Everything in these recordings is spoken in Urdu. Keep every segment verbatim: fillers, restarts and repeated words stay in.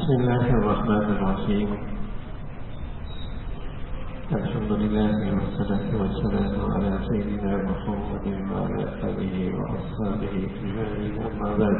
بسم الله الرحمن الرحيم. الحمد لله والصلاة والسلام على سيدنا محمد وعلى آله وأصحابه أجمعين، أما بعد.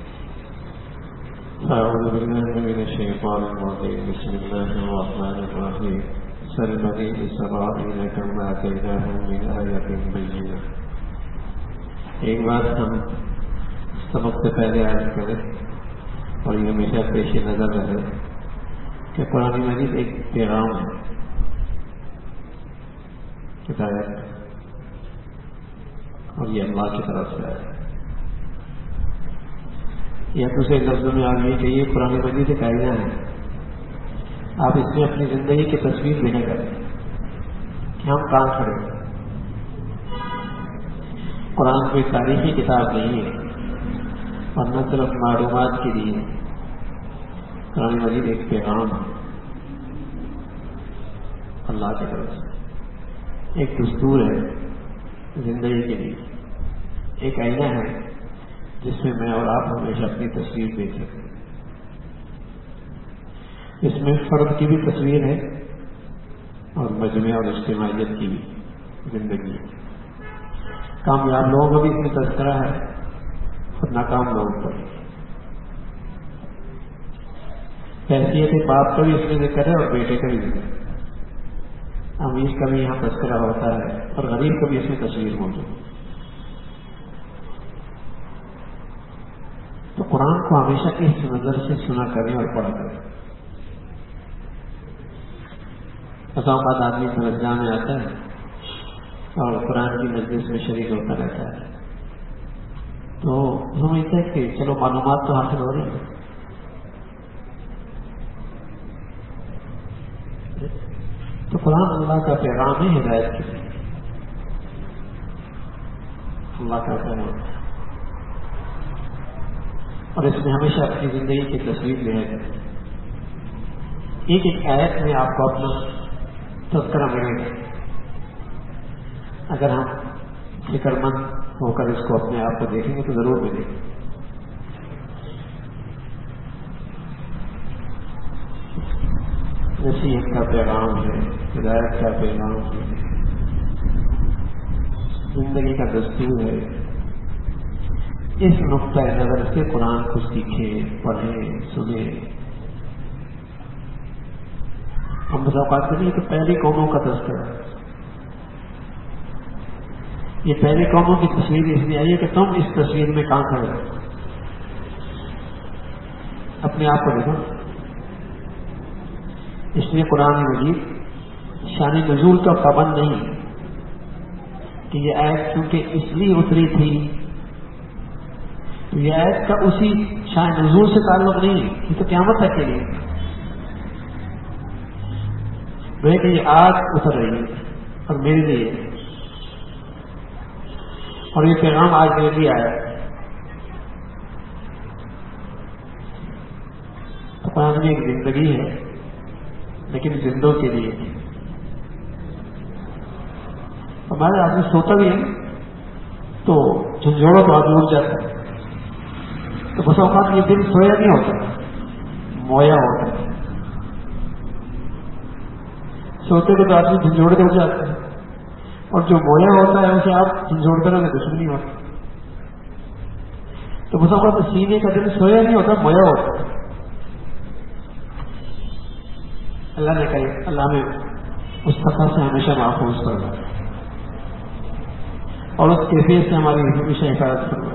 أعوذ بالله من الشيطان الرجيم. بسم الله الرحمن الرحيم. سل بني إسرائيل كم آتيناهم من آية بينة. ایک بات ہم سبق سے پہلے عرض کریں اور یہ ہمیشہ پیش نظر رہے کہ قرآن مجید ایک پیغام ہے، ہدایت، اور یہ اللہ کی طرف سے ہے. یا دوسرے لفظوں میں آپ یہ کہیے قرآن مجید ایک آئینہ ہے. آپ اس میں اپنی زندگی کی تصویر بھی نہ کریں کہ ہم کہاں کھڑے ہیں. قرآن کوئی تاریخی کتاب نہیں ہے اور نہ صرف معلومات کے لیے. قرآن مجید ایک پیغام ہے اللہ کی طرف سے، ایک دستور ہے زندگی کے لیے، ایک آئینہ ہے جس میں میں اور آپ ہمیشہ اپنی تصویر دیکھ سکتے ہیں. اس میں فرد کی بھی تصویر ہے اور مجموعہ اور اجتماعیت کی بھی زندگی ہے. کامیاب لوگوں کا بھی اس میں تذکرہ ہے اور ناکام لوگوں کا بھی. حیثیت باپ کا بھی اس میں ذکر ہے اور بیٹے کا بھی ذکر ہے. امیر کا بھی یہاں تذکرہ ہوتا ہے اور غریب کا بھی اس میں تصویر موجود ہے. تو قرآن کو ہمیشہ اس نظر سے سنا کریں اور پڑھا کریں. بسا اوقات آدمی سمجھا میں آتا ہے اور قرآن کی مجلس میں شریک ہوتا رہتا ہے تو سمجھتے ہیں کہ چلو معلومات تو حاصل ہو رہی ہے. تو قرآن اللہ کا پیغام ہے ہدایت کے لیے، اللہ کا پیغام ہے، اور اس میں ہمیشہ اپنی زندگی کی تصویر لے کر ایک ایک آیت میں آپ کو اپنا تذکرہ ملے گا. اگر ہم فکر مند ہو کر اس کو اپنے آپ کو دیکھیں گے تو ضرور ملے گا. نصیحت کا پیغام ہے، ہدایت کا پیغام ہے، زندگی کا دستور ہے. اس نقطۂ نظر سے قرآن کو سیکھیں، پڑھیں، سنیں. ہم مذاکرات کریں کہ پہلی قوموں کا تذکرہ، یہ پہلی قوموں کی تصویر اس لیے آئی ہے کہ تم اس تصویر میں کہاں کھڑے ہو. اپنے آپ کو دیکھو. اس لیے قرآن مجید شان نزول کا پابند نہیں کہ یہ آیت کیونکہ اس لیے اتری تھی، تو یہ آیت کا اسی شان نزول سے تعلق نہیں ہے. یہ تو قیامت تک کے لیے وہ کہ یہ آج اتر رہی ہے اور میرے لیے، اور یہ پیغام آج میرے لیے آیا. تو قرآن میں ایک زندگی ہے لیکن زندوں کے لیے. ہمارے آدمی سوتا بھی ہے تو جھنجھوڑوں تو آدمی اٹھ جاتا ہے. تو بس اوقات یہ دن سویا نہیں ہوتا، مویا ہوتا ہے. سوتے کو تو آدمی جھنجھوڑ کے اٹھ جاتا ہے اور جو مویا ہوتا ہے اسے آپ جھنجھوڑ کر دشمنی ہوتا. تو بس اوقات سینے کا دن سویا نہیں ہوتا، مویا ہوتا ہے. اللہ نے کہا اللہ میں اس سفر سے ہمیشہ محفوظ کرنا اور اس کیفیت سے ہماری ہمیشہ حفاظت کرنا.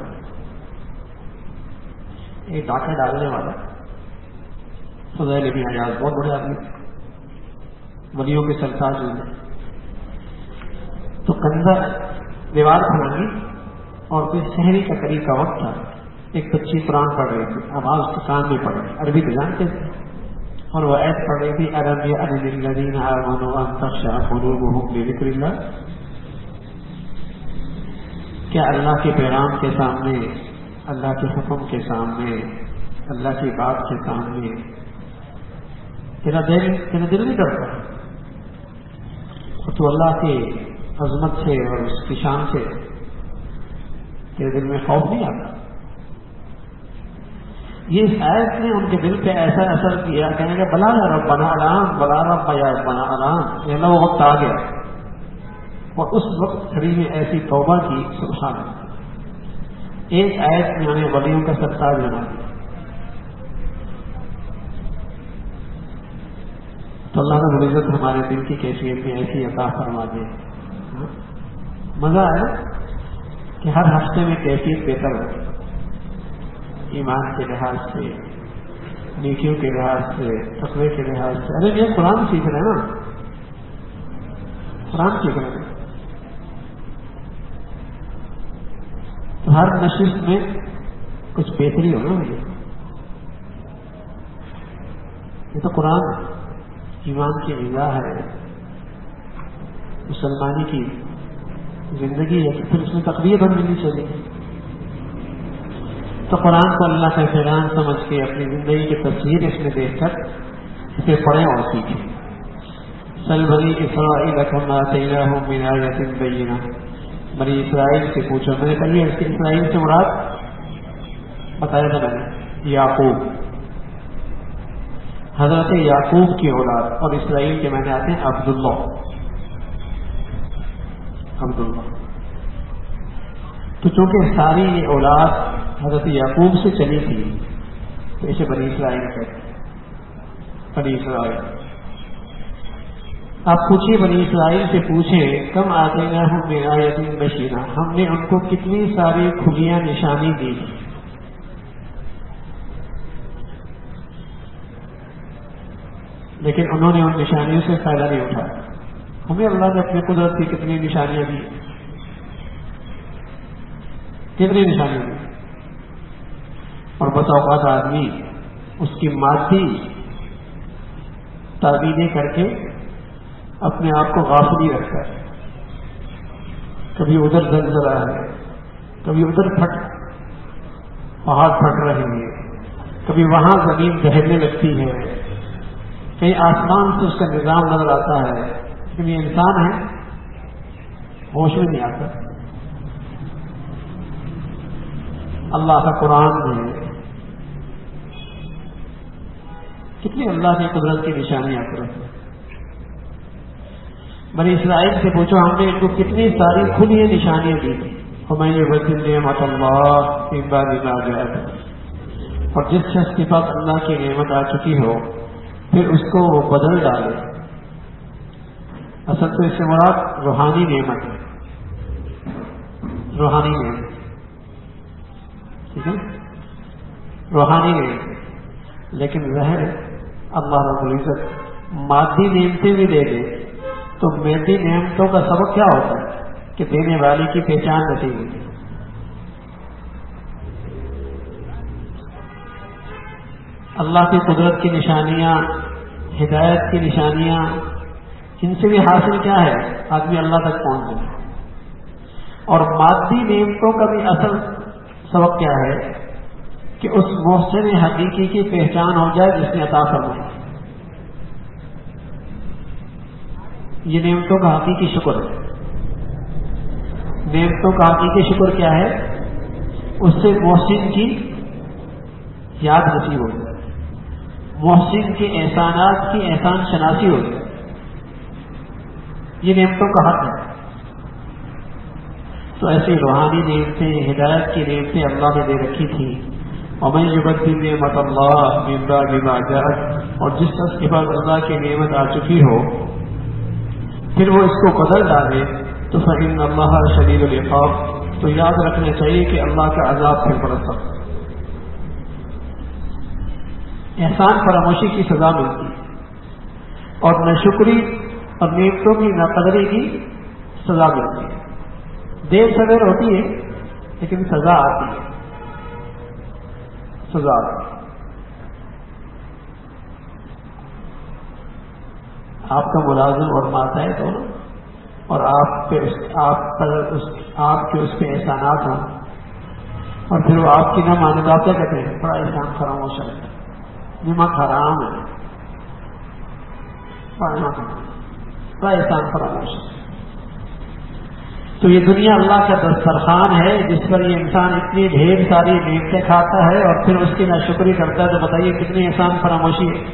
ایک ڈاکہ ڈالنے والا فضیل بن عیاض بہت بڑے آدمی، ولیوں کے سرتاج ہوئے. تو کندھا دیوار پھلانگی اور کوئی شہری کا قریب کا وقت تھا. ایک بچی قرآن پڑھ رہی تھی، آواز اس کے کان میں پڑ رہی، عربی تو جانتے تھے، اور وہ ایت پڑھ رہی تھی الم یأن للذین آمنوا ان تخشع قلوبهم لذکر اللہ. کیا اللہ کے پیغام کے سامنے، اللہ کے حکم کے سامنے، اللہ کی بات کے سامنے تیرا دل تیرا دل نہیں ڈرتا؟ تو اللہ کی عظمت سے اور اس کی شان سے تیرے دل میں خوف نہیں آتا؟ یہ اس آیت نے ان کے دل پہ ایسا اثر کیا، کہنے کہ بلا یا ربنا الان، بلا رب یا ربنا الان، یہ وہ وقت آ گیا۔ اور اس وقت کھڑی میں ایسی توبہ کی، سبحان اللہ، ایک آیت نے ہمیں ولیوں کا سرتاج بنا دیا۔ تو اللہ رب العزت ہمارے دل کی کیفیت میں ایسی عطا فرما دے۔ مزہ ہے کہ ہر ہفتے میں کیفیت بہتر ہو، ایمان کے لحاظ سے، نیکیوں کے لحاظ سے، تقوی کے لحاظ سے۔ ارے یہ قرآن سیکھ رہے ہیں نا، قرآن سیکھ رہے ہیں، تو ہر نشست میں کچھ بہتری ہو نا۔ یہ تو قرآن ایمان کی غذا ہے، مسلمانی کی زندگی ہے، پھر اس میں تقویت ہم ملنی چاہیے۔ تو قرآن کو اللہ کا فیضان سمجھ کے اپنی زندگی کی تصویر اس میں دیکھ کر اسے پڑھیں اور سیکھیں۔ سل بنی اسرائیل کم آتیناہم من آیۃ بینہ، بنی اسرائیل سے پوچھو۔ میں نے کہا اس کے اسرائیل سے مراد بتایا تھا میں نے، یعقوب، حضرت یعقوب کی اولاد، اور اسرائیل کے معنی آتے ہیں عبداللہ، عبداللہ۔ تو چونکہ ساری یہ اولاد حضرت یعقوب سے چلی تھی تو اسے بنی اسرائیل کہتے ہیں، بنی اسرائیل۔ آپ پوچھیے، بنی اسرائیل سے پوچھیں، کم آتیناہم من آیۃ بینہ، ہم نے ان کو کتنی ساری کھلیاں نشانی دی، لیکن انہوں نے ان نشانیوں سے فائدہ نہیں اٹھایا۔ ہمیں اللہ نے اپنی قدرت کی کتنی نشانیاں دی، کتنی نشانیاں دی، اور بس اوقات آدمی اس کی مادی تعبیریں کر کے اپنے آپ کو غافلی رکھتا ہے۔ کبھی ادھر زلزلہ ہے، کبھی ادھر پھٹ پہاڑ پھٹ رہے ہیں، کبھی وہاں زمین دہنے لگتی ہے، کہیں آسمان سے اس کا نظام نظر آتا ہے، لیکن یہ انسان ہے ہوش میں نہیں آتا۔ اللہ کا قرآن میں کتنی اللہ کی قدرت کی نشانیاں کرتی ہیں۔ بنی اسرائیل سے پوچھو، ہم نے ان کو کتنی ساری کھلی نشانیاں دی تھی۔ ہمیں یہ بدل نعمت اللہ من بعد ما جاءت، اور جس شخص کے پاس اللہ کی نعمت آ چکی ہو پھر اس کو وہ بدل ڈالے۔ اصل تو اس سے مراد روحانی نعمت ہے، روحانی نعمت، ٹھیک ہے، روحانی نعمت۔ لیکن ظاہر ہے اللہ رب العزت مادی نعمتیں بھی دے دے تو مادی نعمتوں کا سبب کیا ہوتا ہے کہ دینے والے کی پہچان نصیب ہوتی ہے۔ اللہ کی قدرت کی نشانیاں، ہدایت کی نشانیاں، ان سے بھی حاصل کیا ہے، آدمی اللہ تک پہنچ جائے۔ اور مادی نعمتوں کا بھی اصل سبب کیا ہے کہ اس محسن حقیقی کی پہچان ہو جائے جس نے عطا فرمائی۔ یہ نعمتوں کا حقیقی شکر ہے۔ نعمتوں کا حقیقی شکر کیا ہے؟ اس سے محسن کی یاد نصیب ہو جائے، محسن کے احسانات کی احسان شناسی ہو جائے، یہ نعمتوں کا حق ہے۔ تو ایسی روحانی نعمتیں، ہدایت کی نعمتیں اللہ نے دے رکھی تھی۔ وَمَن يُبَدِّلْ نِعْمَتَ اللَّهِ مِن بَعْدِ مَا جَاءَتْ، اور جس شخص کے پاس اللہ کی نعمت آ چکی ہو پھر وہ اس کو بدل ڈالے تو فإن اللہ شدید العقاب، تو یاد رکھنا چاہیے کہ اللہ کا عذاب پھر بڑا سخت ہے۔ احسان فراموشی کی سزا ملتی ہے، اور ناشکری اور نعمتوں کی ناقدری کی سزا ملتی ہے۔ دیر سویر ہوتی ہے لیکن سزا آتی ہے، سزا آتی ہے۔ آپ کا ملازم اور ماتحت ہو اور آپ پہ آپ پر اس آپ کے اس پہ احسانات ہوں اور پھر وہ آپ کی نہ مانے تو آپ کیا کہتے ہیں؟ بڑا احسان فراموش ہے، نمک حرام ہے، بڑا احسان فراموش ہے۔ تو یہ دنیا اللہ کا دسترخوان ہے جس پر یہ انسان اتنی ڈھیر ساری نعمتیں کھاتا ہے اور پھر اس کی ناشکری کرتا ہے، تو بتائیے کتنی احسان فراموشی ہے۔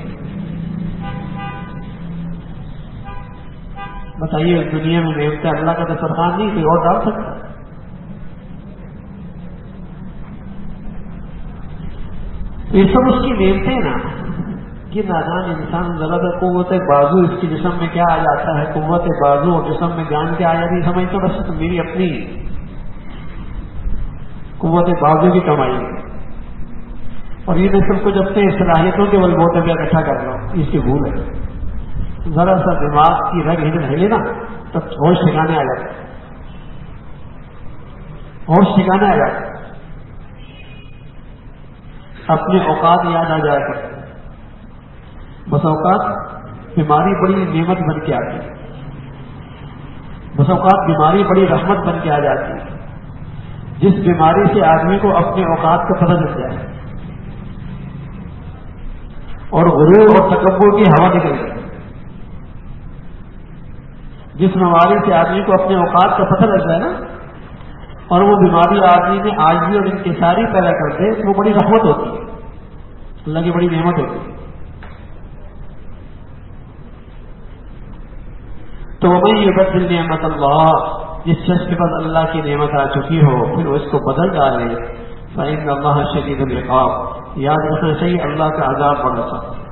بتائیے اس دنیا میں نعمتیں اللہ کا دسترخوان نہیں، کوئی اور ڈال سکتا؟ یہ سب اس کی نعمتیں نا کہ نادان انسان ذرا سا قوت بازو اس کی جسم میں کیا آ جاتا ہے، قوت بازو اور جسم میں جان کیا آ جاتی ہے، سمجھتا بس تو میری اپنی قوت بازو کی کمائی ہے، اور یہ سب کچھ اپنے صلاحیتوں کے بل بوتے پہ اکٹھا کر لو، اس کی بھول ہے۔ ذرا سا دماغ کی رگ ہل ہلے نا تب ہوش ٹھکانے آ جاتا ہے، ہوش ٹھکانے آ جاتا ہے، اپنے اوقات یاد آ جایا کرتے۔ بس اوقات بیماری بڑی نعمت بن کے آتی ہے، بس اوقات بیماری بڑی رحمت بن کے آ جاتی ہے، جس بیماری سے آدمی کو اپنے اوقات کا پتہ چل جائے اور غرور اور تکبر کی ہوا نکل جائے، جس بیماری سے آدمی کو اپنے اوقات کا پتہ لگ جائے نا، اور وہ بیماری آدمی میں عاجزی اور انکساری پیدا کر دے، تو وہ بڑی رحمت ہوتی ہے، اللہ کی بڑی نعمت ہوتی ہے۔ تو وہی یبدل نعمت اللہ، جس شخص کے پاس اللہ کی نعمت آ چکی ہو پھر وہ اس کو بدل ڈالے، فإن اللہ شدید العقاب، یاد رکھنا چاہیے اللہ کا عذاب بڑا سخت ہے،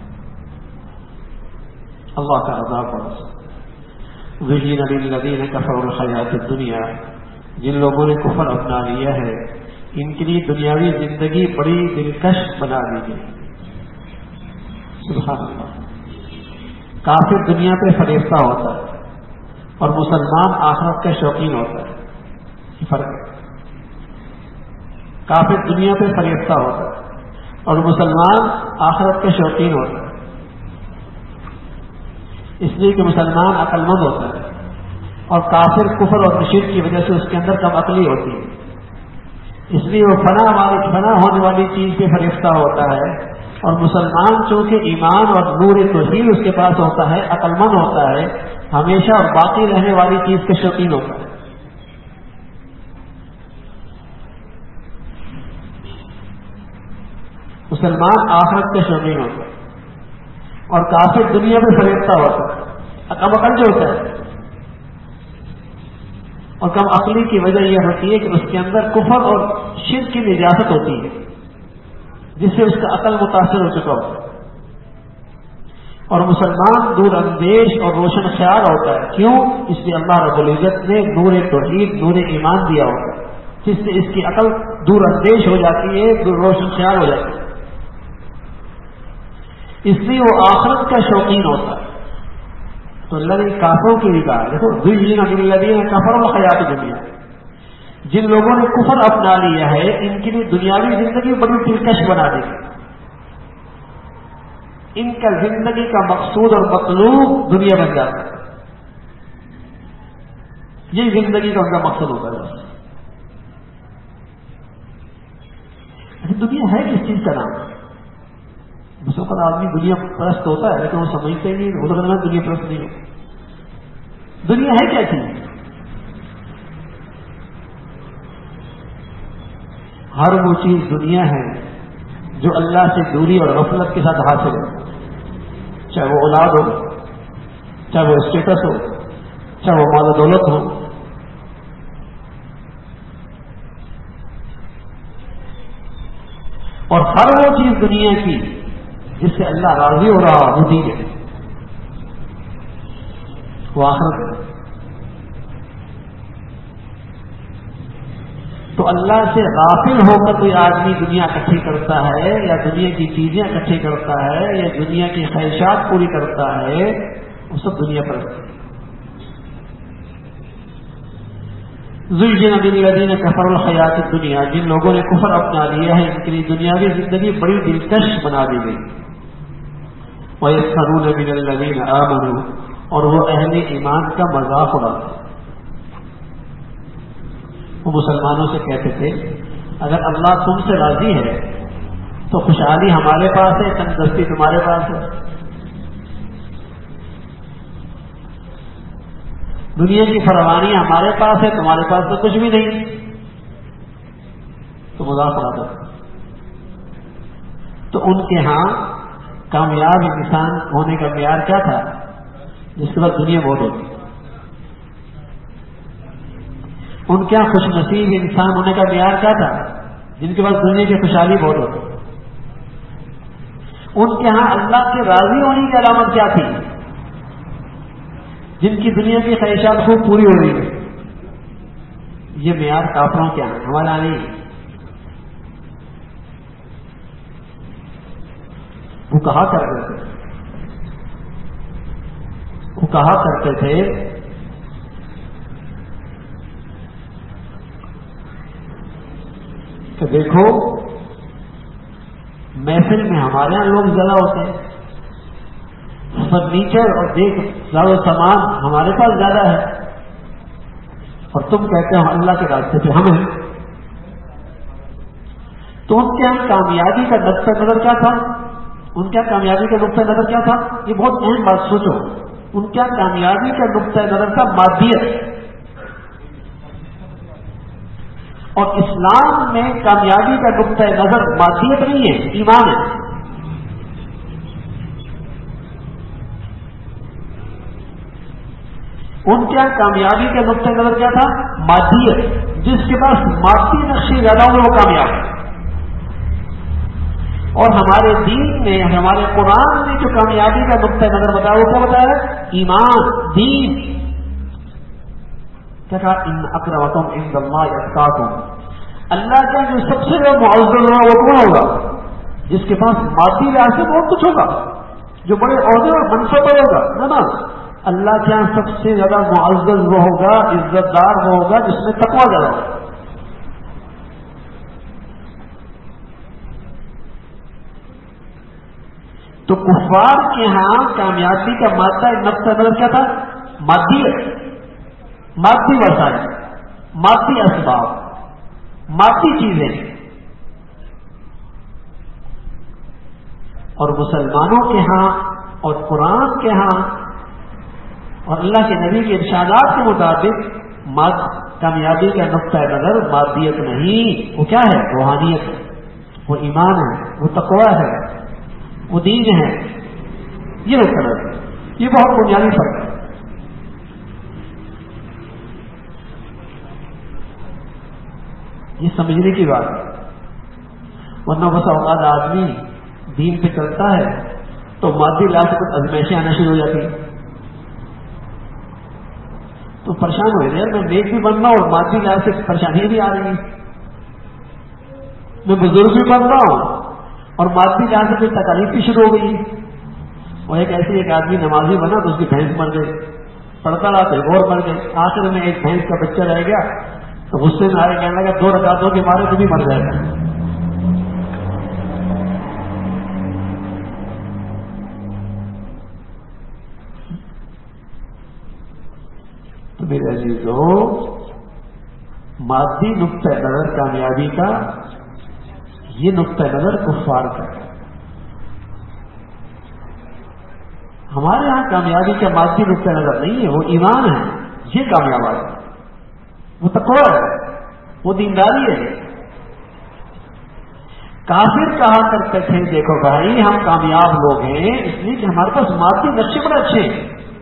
اللہ کا عذاب بڑا سخت۔ زین للذین کفروا الحیات الدنیا، جن لوگوں نے کفر اپنا لیا ہے ان کے لیے دنیاوی زندگی بڑی دلکش بنا دی گئی۔ سبحان اللہ، کافر دنیا پہ فریفتہ ہوتا ہے اور مسلمان آخرت کا شوقین ہوتا ہے، یہ فرق ہے۔ کافر دنیا پہ فریفتہ ہوتا ہے اور مسلمان آخرت کا شوقین ہوتا ہے، اس لیے کہ مسلمان عقل مند ہوتا ہے اور کافر کفر اور شرک کی وجہ سے اس کے اندر کم عقلی ہوتی ہے، اس لیے وہ فنا والی فنا ہونے والی چیز پہ فریفتہ ہوتا ہے، اور مسلمان چونکہ ایمان اور نور توحید اس کے پاس ہوتا ہے، عقل مند ہوتا ہے، ہمیشہ اور باقی رہنے والی چیز کا شوقین ہوتا ہے۔ مسلمان آخرت کا شوقین ہوتا ہے اور کافر دنیا میں فریفتہ ہوتا ہے، کم عقل جو ہوتا ہے، اور کم عقلی کی وجہ یہ ہوتی ہے کہ اس کے اندر کفر اور شرک کی نجاست ہوتی ہے جس سے اس کا عقل متاثر ہو چکا ہوتا ہے، اور مسلمان دور اندیش اور روشن خیال ہوتا ہے۔ کیوں؟ اس لیے اللہ رب العزت نے نور توحید، نور ایمان دیا ہوتا ہے، جس سے اس کی عقل دور اندیش ہو جاتی ہے، دور روشن خیال ہو جاتی ہے، اس لیے وہ آخرت کا شوقین ہوتا ہے۔ تو اللہ نے کافروں کی بھی کہا، دیکھو زین للذین کفروا الحیات الدنیا، جن لوگوں نے کفر اپنا لیا ہے ان کے لیے دنیاوی زندگی بڑی دلکش بنا دی گئی، ان کا زندگی کا مقصود اور مطلوب دنیا بن جاتا ہے، یہ زندگی کا ان کا مقصد ہوتا ہے۔ دنیا ہے کس چیز کا نام؟ بس اوقات آدمی دنیا پرست ہوتا ہے لیکن وہ سمجھتے ہی نہیں، وہ لگنا دنیا پرست نہیں ہو۔ دنیا ہے کیا چیز؟ ہر وہ چیز دنیا ہے جو اللہ سے دوری اور غفلت کے ساتھ حاصل ہے، چاہے وہ اولاد ہو، چاہے وہ اسٹیٹس ہو، چاہے وہ مال و دولت ہو، اور ہر وہ چیز دنیا کی جس سے اللہ راضی ہو رہا وہ ٹھیک ہے، وہ آخرت ہے۔ تو اللہ سے غافل ہو کر کوئی آدمی دنیا اکٹھی کرتا ہے یا دنیا کی چیزیں اکٹھی کرتا ہے یا دنیا کی خواہشات پوری کرتا ہے، وہ سب دنیا پرست ہے۔ زین للذین کفروا الحیات الدنیا، جن لوگوں نے کفر اپنا لیا ہے ان کے لیے دنیاوی زندگی بڑی دلکش بنا دی گئی۔ وَيَسْخَرُونَ مِنَ الَّذِينَ آمَنُوا، اور وہ اہل ایمان کا مذاق اڑاتے، وہ مسلمانوں سے کہتے تھے اگر اللہ تم سے راضی ہے تو خوشحالی ہمارے پاس ہے، تندرستی تمہارے پاس ہے، دنیا کی فراوانی ہمارے پاس ہے، تمہارے پاس تو کچھ بھی نہیں، تو مذاق اڑاتا۔ تو ان کے ہاں کامیاب انسان ہونے کا معیار کیا تھا؟ جس کے بعد دنیا بہت ہوتی۔ ان کے یہاں خوش نصیب انسان ہونے کا معیار کیا تھا؟ جن کے پاس دنیا کی خوشحالی بہت ہوتی۔ ان کے ہاں اللہ کے راضی ہونے کی علامت کیا تھی؟ جن کی دنیا کی خواہشات خوب پوری ہو رہی ہے۔ یہ معیار کافروں کے ہاں، ہمارے یہاں نہیں۔ وہ کہا کرتے تھے وہ کہا کرتے تھے کہ دیکھو محفل میں ہمارے یہاں لوگ زیادہ ہوتے ہیں، فرنیچر اور دیکھ زیادہ سامان ہمارے پاس زیادہ ہے، اور تم کہتے ہو اللہ کے راستے پہ ہم ہیں۔ تو ان کے یہاں کامیابی کا نقطہ نظر کیا تھا؟ ان کا کامیابی کا نقطہ نظر کیا تھا؟ یہ بہت اہم بات سوچو۔ ان کا کامیابی کا نقطہ نظر تھا مادیت، اور اسلام میں کامیابی کا نقطہ نظر مادیت نہیں ہے، ایمان ہے۔ ان کے کامیابی کا نقطہ نظر کیا تھا؟ مادیت۔ جس کے پاس مادی نقشے زیادہ ہوں وہ کامیاب ہے۔ اور ہمارے دین میں، ہمارے قرآن میں جو کامیابی کا نقطہ نظر بتایا وہ کیا بتایا؟ ایمان، دین۔ کیا کہا؟ ان اکرمکم عند اللہ اتقاکم۔ اللہ کا جو سب سے زیادہ معزز ہوگا وہ کون ہوگا؟ جس کے پاس مادی لحاظ سے بہت کچھ ہوگا، جو بڑے عہدے اور منصب پر ہوگا، ہے نا؟ اللہ کے یہاں سب سے زیادہ معزز وہ ہوگا، عزت دار وہ ہوگا جس میں تقویٰ زیادہ ہوگا۔ تو کفار کے ہاں کامیابی کا مادہ نقطہ نظر کیا تھا؟ مادیت، مادی وسائل، مادی اسباب، مادی چیزیں۔ اور مسلمانوں کے ہاں اور قرآن کے ہاں اور اللہ کے نبی کے ارشادات کے مطابق کامیابی کا نقطہ نظر مادیت نہیں، وہ کیا ہے؟ روحانیت ہے، وہ ایمان ہے، وہ تقویٰ ہے، وہ دین ہے۔ یہ نقطہ نظر، یہ بہت بنیادی فرق ہے۔ یہ سمجھنے کی بات ہے، ورنہ بس اوقات آدمی دین پہ چلتا ہے تو مادی لحاظ سے کچھ ازمائشیں آنا شروع ہو جاتی ہیں، تو پریشان ہو رہے ہیں، میں نیک بھی بن رہا ہوں اور مادی لحاظ سے پریشانیاں بھی آ رہی ہیں، میں بزرگ بھی بن رہا ہوں اور مادی لحاظ سے کوئی تکالیف بھی شروع ہو گئی۔ اور ایک ایسے ایک آدمی نمازی بنا تو اس کی بھینس مر گئی، پڑھتا رہا تو اور مر گئی، آخر میں ایک بھینس کا بچہ رہ گیا تو غصے میں آئے، کہنے لگا دو رکعتوں کے مارے تو بھی مر جائے گا۔ تو میرے عزیزوں، مادی نقطہ نظر کامیابی کا، یہ نقطہ نظر کفار کا ہے۔ ہمارے ہاں کامیابی کا مادی نقطہ نظر نہیں ہے، وہ ایمان ہے، یہ کامیاب ہے، وہ تقویٰ ہے، وہ دینداری ہے۔ کافر کہا کرتے تھے دیکھو بھائی ہم کامیاب لوگ ہیں اس لیے کہ ہمارے پاس مادی نقشے بڑے اچھے ہیں،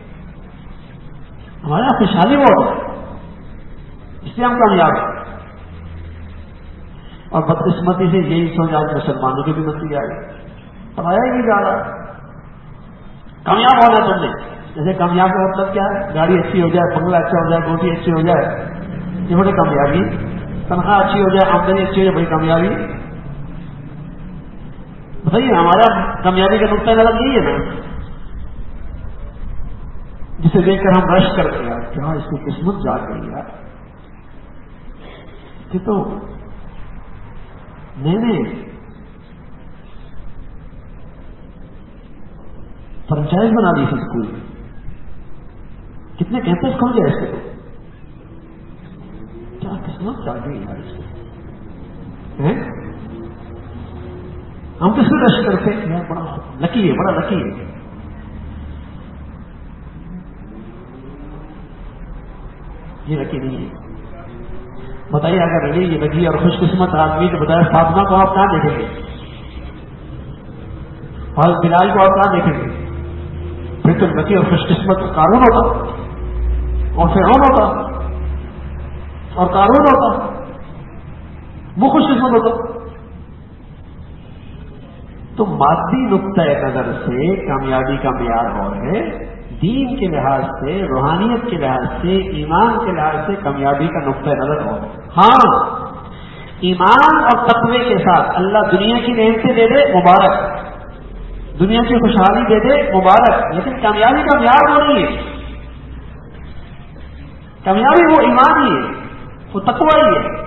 ہمارے یہاں خوشحالی بہت ہے، اس لیے ہم کامیاب ہیں۔ اور بدقسمتی سے یہی سوچ آج مسلمانوں کے بھی بنتی آئی، پڑھایا ہی نہیں جا رہا۔ کامیاب ہونا تم نے، جیسے کامیاب کا مطلب کیا ہے؟ گاڑی اچھی ہو جائے، بنگلہ اچھا ہو جائے، روٹی اچھی ہو جائے، یہ بڑی کامیابی۔ تنخواہ اچھی ہو جائے، آمدنی اچھی ہو جائے، بڑی کامیابی۔ بتائیے ہمارا کامیابی کا نقطہ نظر نہیں ہے نا، جسے دیکھ کر ہم رش کرتے ہیں کیا اس کی قسمت جا گئی یار، کہ تو نہیں نہیں فرنچائز بنا دی تھی اسکول میں، کتنے کیمپس کھل گئے اس کے، کیا قسمت جا گئی یار اس کو۔ ہم کس کو رش کرتے ہیں؟ بڑا لکی ہے، بڑا لکی ہے۔ یہ رکھی نہیں ہے. بتائیے اگر یہ رکھی اور خوش قسمت آدمی تو بتائے فاطمہ کو آپ کہاں دیکھیں گے؟ اور بلال کو آپ کہاں دیکھیں گے؟ پھر تو رکھی اور خوش قسمت قارون ہوتا اور فرعون ہوتا اور قارون ہوتا، وہ خوش قسمت ہوتا. تو مادی نقطۂ نظر سے کامیابی کا معیار اور ہے، دین کے لحاظ سے، روحانیت کے لحاظ سے، ایمان کے لحاظ سے کامیابی کا نقطۂ نظر اور ہے. ہاں ایمان اور تقوی کے ساتھ اللہ دنیا کی نعمتیں دے دے مبارک، دنیا کی خوشحالی دے دے مبارک، لیکن کامیابی کا معیار وہ نہیں ہے. کامیابی وہ ایمان ہی ہے، وہ تقوی ہی ہے،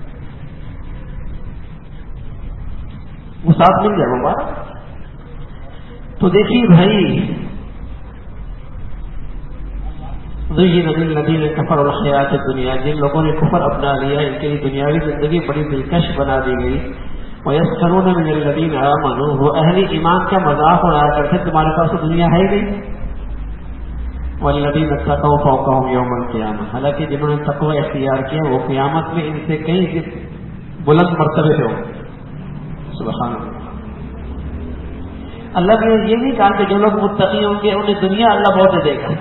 وہ ساتھ مل جائے مبارک. تو دیکھیے بھائی، زین للذین کفروا الحیات الدنیا، جن لوگوں نے کفر اپنا لیا ان کے لیے دنیاوی زندگی بڑی دلکش بنا دی گئی. وَيَسْخَرُونَ مِنَ الَّذِينَ آمَنُوا، وہ اہل ایمان کا مذاق اڑایا کرتے تمہارے پاس تو دنیا ہے ہی نہیں. وَالَّذِينَ اتَّقَوْا فَوْقَهُمْ يَوْمَ الْقِيَامَةِ، حالانکہ جنہوں نے تقوی اختیار کیا وہ قیامت میں ان سے کئی بلند مرتبے پہ ہوں. سبحان اللہ. اللہ نے یہ نہیں کہا کہ جو لوگ متقی ہوں گے انہیں دنیا اللہ بہت دے دے گا،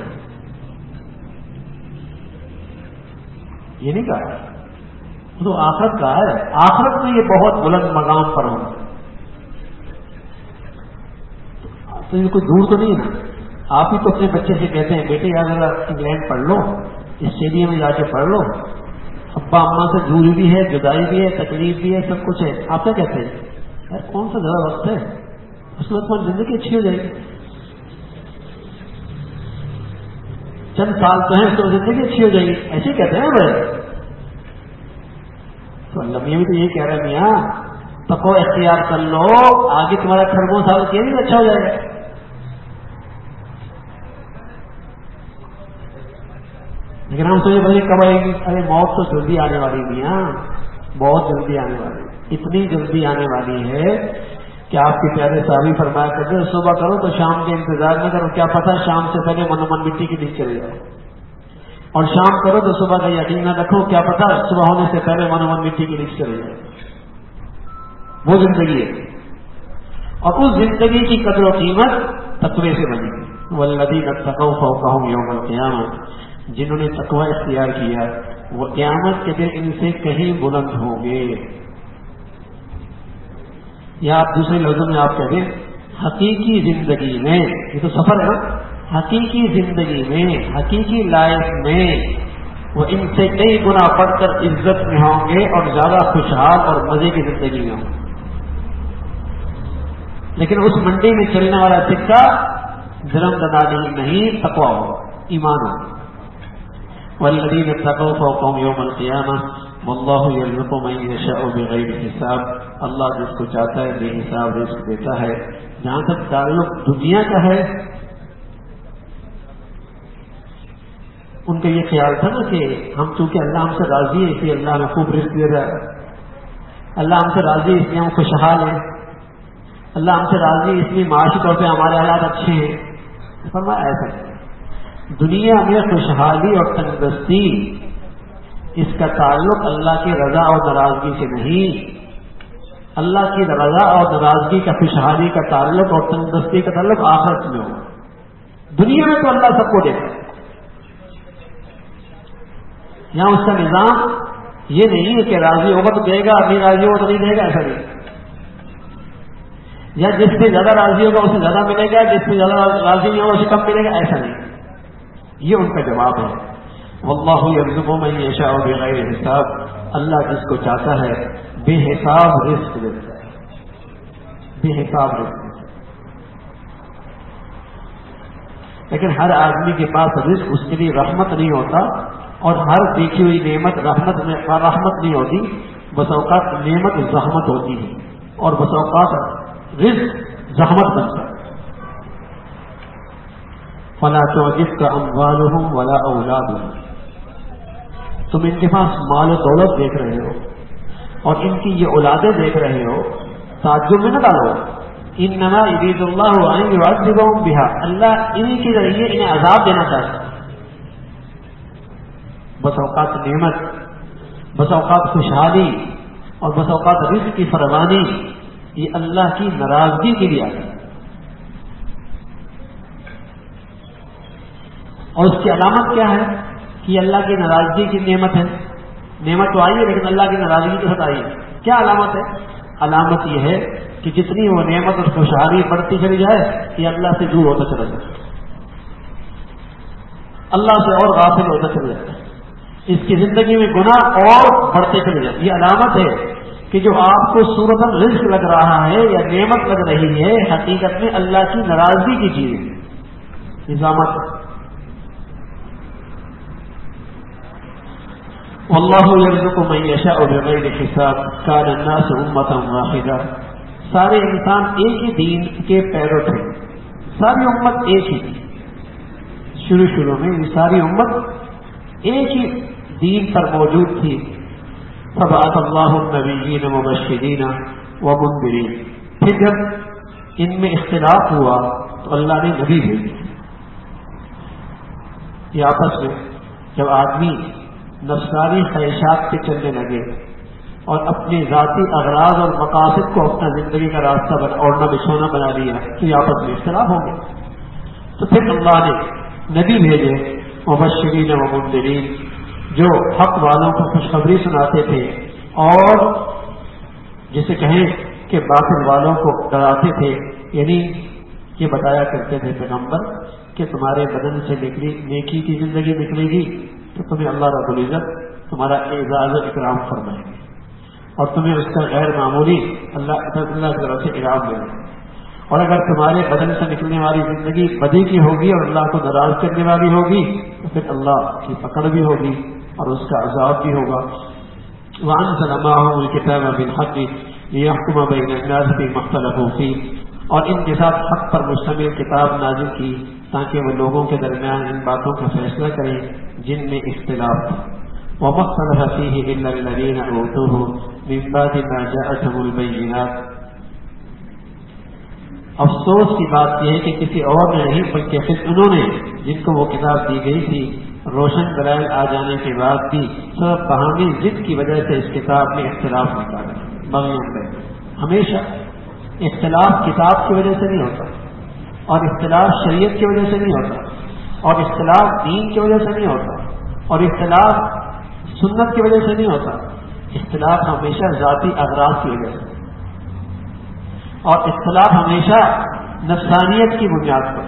یہ نہیں کہا. تو آخرت کا ہے، آخرت میں یہ بہت بلند مقام پر ہوں. تو یہ کوئی دور تو نہیں ہے نا. آپ ہی تو اپنے بچے سے کہتے ہیں بیٹے یار ذرا انگلینڈ پڑھ لو، اسٹیڈیم میں جا کے پڑھ لو، ابا اماں سے دوری بھی ہے، جدائی بھی ہے، تکلیف بھی ہے، سب کچھ ہے. آپ کیا کہتے ہیں یار کون سا زیادہ وقت ہے، اس وقت تمہاری زندگی اچھی ہو جائے گی، چند سال تو ہیں تو زندگی اچھی ہو جائے گی، ایسے کہتے ہیں بھائی. تو اللہ میاں بھی تو یہ کہہ رہے ہیں میاں تقوی اختیار کر لو، آگے تمہارا خربوں سال کیا بھی اچھا ہو جائے گا. لیکن ہم سوچے بھائی کب آئے گی؟ ارے موت تو جلدی آنے والی میاں، بہت جلدی آنے والی، اتنی جلدی آنے والی ہے کہ آپ کے پیارے صحابی فرمایا کرتے صبح کرو تو شام کے انتظار نہ کرو، کیا پتا شام سے پہلے من من مٹی کے نیچے چلے جاؤ، اور شام کرو تو صبح کا یقین نہ رکھو، کیا پتا صبح ہونے سے پہلے من من مٹی کے نیچے چلے جاؤ. وہ زندگی ہے، اور اس زندگی کی قدر و قیمت تقوی سے بنی. والذین اتقوا فوقهم یوم القیامہ، جنہوں نے تقوی اختیار کیا وہ قیامت کے دن ان سے کہیں بلند ہوں گے. یا آپ دوسرے لفظوں میں آپ کہہ دیں حقیقی زندگی میں، یہ تو سفر ہے نا، حقیقی زندگی میں، حقیقی لائف میں وہ ان سے کئی گنا بڑھ کر عزت میں ہوں گے اور زیادہ خوشحال اور مزے کی زندگی میں ہوں گے. لیکن اس منڈی میں چلنے والا سکہ درم دنانی نہیں، تقوی ہو، ایمان ہو. والذین اتقوا فوقهم یوم القیامہ واللہ یرزق من یشاء بغیر حساب، اللہ جس کو چاہتا ہے بے حساب رزق دیتا ہے. جہاں تک تعلق دنیا کا ہے، ان کا یہ خیال تھا نا کہ ہم چونکہ اللہ ہم سے راضی ہے اس لیے اللہ ہمیں خوب رزق دے رہا ہے، اللہ ہم سے راضی ہے اس لیے ہم خوشحال ہیں، اللہ ہم سے راضی اس لیے معاشی طور پہ ہمارے حالات اچھے ہیں. فرمایا ایسا نہیں، دنیا میں خوشحالی اور تندرستی اس کا تعلق اللہ کی رضا اور ناراضگی سے نہیں، اللہ کی رضا اور ناراضگی کا خوشحالی کا تعلق اور تندرستی کا تعلق آخرت میں ہو. دنیا میں تو اللہ سب کو دیتا ہے، یہاں اس کا نظام یہ نہیں ہے کہ راضی ہوگا تو دے گا، نہیں راضی ہوگا تو نہیں دے گا، ایسا نہیں. یا جس سے زیادہ راضی ہوگا اسے زیادہ ملے گا، جس سے زیادہ راضی نہیں ہوگا اسے کم ملے گا، ایسا نہیں. یہ ان کا جواب ہے. واللہ یرزق من یشاء بغیر حساب، اللہ جس کو چاہتا ہے بے حساب رزق دیتا ہے، بے حساب رزق دیتا ہے. لیکن ہر آدمی کے پاس رزق اس کے لیے رحمت نہیں ہوتا، اور ہر دیکھی ہوئی نعمت رحمت میں رحمت نہیں ہوتی. بس اوقات نعمت زحمت ہوتی ہے، اور بس اوقات رزق زحمت بنتا ہے. فلا تعجبك اموالهم ولا اولادهم، تم ان کے پاس مال و دولت دیکھ رہے ہو اور ان کی یہ اولادیں دیکھ رہے ہو، تعجب میں نہ ڈالو. انما یرید اللہ ان یعذبهم بها، اللہ انہی کے ذریعے انہیں عذاب دینا چاہتا ہے. بس اوقات نعمت، بس اوقات خوشحالی اور بس اوقات رزق کی فراوانی یہ اللہ کی ناراضگی کے لیے آتی ہے. اور اس کی علامت کیا ہے کہ اللہ کی ناراضگی کی نعمت ہے. نعمت تو آئی ہے لیکن اللہ کی ناراضگی کے ساتھ آئی ہے. کیا علامت ہے؟ علامت یہ ہے کہ جتنی وہ نعمت اور خوشحالی بڑھتی چلی جائے یہ اللہ سے دور ہوتا چلا جائے، اللہ سے اور غافل ہوتا چلا جائے، اس کی زندگی میں گناہ اور بڑھتے چلے جائے. یہ علامت ہے کہ جو آپ کو صورت رزق لگ رہا ہے یا نعمت لگ رہی ہے حقیقت میں اللہ کی ناراضگی کی چیز ہے، نظامت ہے. واللہ یرزق من یشاء بغیر حساب کان الناس امۃ واحدہ. سارے انسان ایک ہی دین کے پیرو تھے، ساری امت ایک ہی تھی. شروع شروع میں یہ ساری امت ایک ہی دین پر موجود تھی. فبعث اللہ النبیین مبشرین ومنذرین. پھر جب ان میں اختلاف ہوا تو اللہ نے نبی بھیجے. یہ آپس میں جب آدمی نفسانی خواہشات پہ چلنے لگے اور اپنے ذاتی اغراض اور مقاصد کو اپنا زندگی کا راستہ اوڑھنا بچھونا بنا لیا تو یہ آپس میں اختلاف ہو گئے. تو پھر اللہ نے نبی بھیجے مبشرین و منذرین جو حق والوں کو خوشخبری سناتے تھے اور جسے کہیں کہ باطل والوں کو ڈراتے تھے. یعنی یہ بتایا کرتے تھے پیغمبر کہ تمہارے بدن سے نکلی نیکی کی زندگی نکلے گی تو تمہیں اللہ رب العزت تمہارا اعزاز و اکرام فرمائیں گے اور تمہیں اس کا غیر معمولی اللہ اللہ کی طرف سے انعام دیں گے. اور اگر تمہارے بدن سے نکلنے والی زندگی بدی کی ہوگی اور اللہ کو ناراض کرنے والی ہوگی تو پھر اللہ کی پکڑ بھی ہوگی اور اس کا عذاب بھی ہوگا. وَأَنزَلَ مَعَهُمُ الْكِتَابَ بِالْحَقِّ لِيَحْكُمَ بَيْنَ النَّاسِ فِيمَا اخْتَلَفُوا فِيهِ. اور ان کے ساتھ حق پر مشتمل کتاب نازل کی تاکہ وہ لوگوں کے درمیان ان باتوں کا فیصلہ کریں جن میں اختلاف تھا. وَمَا اخْتَلَفَ فِيهِ إِلَّا الَّذِينَ أُوتُوهُ مِن بَعْدِ مَا جَاءَتْهُمُ الْبَيِّنَاتُ. افسوس کی بات یہ ہے کہ کسی اور نے نہیں بلکہ خود انہوں نے جن کو وہ کتاب دی گئی تھی روشن دلائل آ جانے کے بعد بھی سب بہامی ضد کی وجہ سے اس کتاب میں اختلاف نکالا. بغیم میں ہمیشہ اختلاف کتاب کی وجہ سے نہیں ہوتا اور اختلاف شریعت کی وجہ سے نہیں ہوتا اور اختلاف دین کی وجہ سے نہیں ہوتا اور اختلاف سنت کی وجہ سے نہیں ہوتا. اختلاف ہمیشہ ذاتی اغراض کی وجہ سے اور اختلاف ہمیشہ نفسانیت کی بنیاد پر.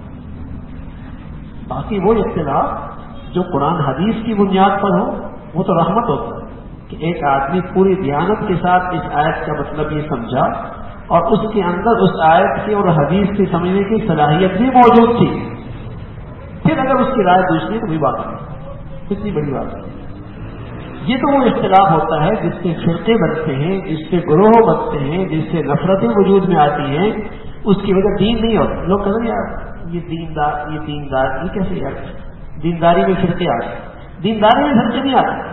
باقی وہ اختلاف جو قرآن حدیث کی بنیاد پر ہو وہ تو رحمت ہوتا ہے کہ ایک آدمی پوری دیانت کے ساتھ اس آیت کا مطلب یہ سمجھا اور اس کے اندر اس آیت کی اور حدیث کی سمجھنے کی صلاحیت بھی موجود تھی. پھر اگر اس کی رائے دوسری تو بھی بات نہیں، کتنی بڑی بات ہے. یہ تو وہ اختلاف ہوتا ہے جس سے فرقے بنتے ہیں، جس سے گروہ بنتے ہیں، جس سے نفرتیں وجود میں آتی ہیں. اس کی وجہ دین نہیں ہوتی. لوگ کہتے ہیں یار یہ دیندار یہ دیندار یہ کیسے یار دینداری میں فرقے آتے. دینداری میں فرقے نہیں آتے.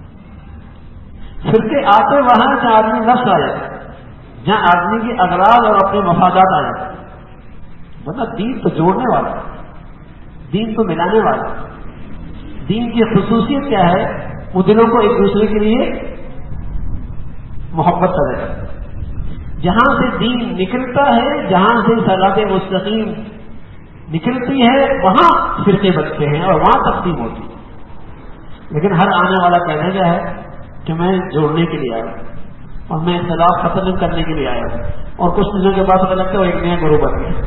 فرقے آتے وہاں جہاں آدمی نفس آ جاتا ہے، جہاں آدمی کی اغراض اور اپنے مفادات آ جاتے ہیں. مطلب دین تو جوڑنے والا، دین تو ملانے والا. دین کی خصوصیت کیا ہے؟ وہ دلوں کو ایک دوسرے کے لیے محبت پیدا کرتا ہے. جہاں سے دین نکلتا ہے، جہاں سے صراط مستقیم نکلتی ہے وہاں فرقے بنتے ہیں اور وہاں تقسیم ہوتی ہے. لیکن ہر آنے والا کہنا کیا ہے کہ میں جوڑنے کے لیے آیا ہوں اور میں اختلاف ختم کرنے کے لیے آیا ہوں. اور کچھ دنوں کے بعد پتہ لگتا ہے وہ ایک نیا گروہ بن گیا.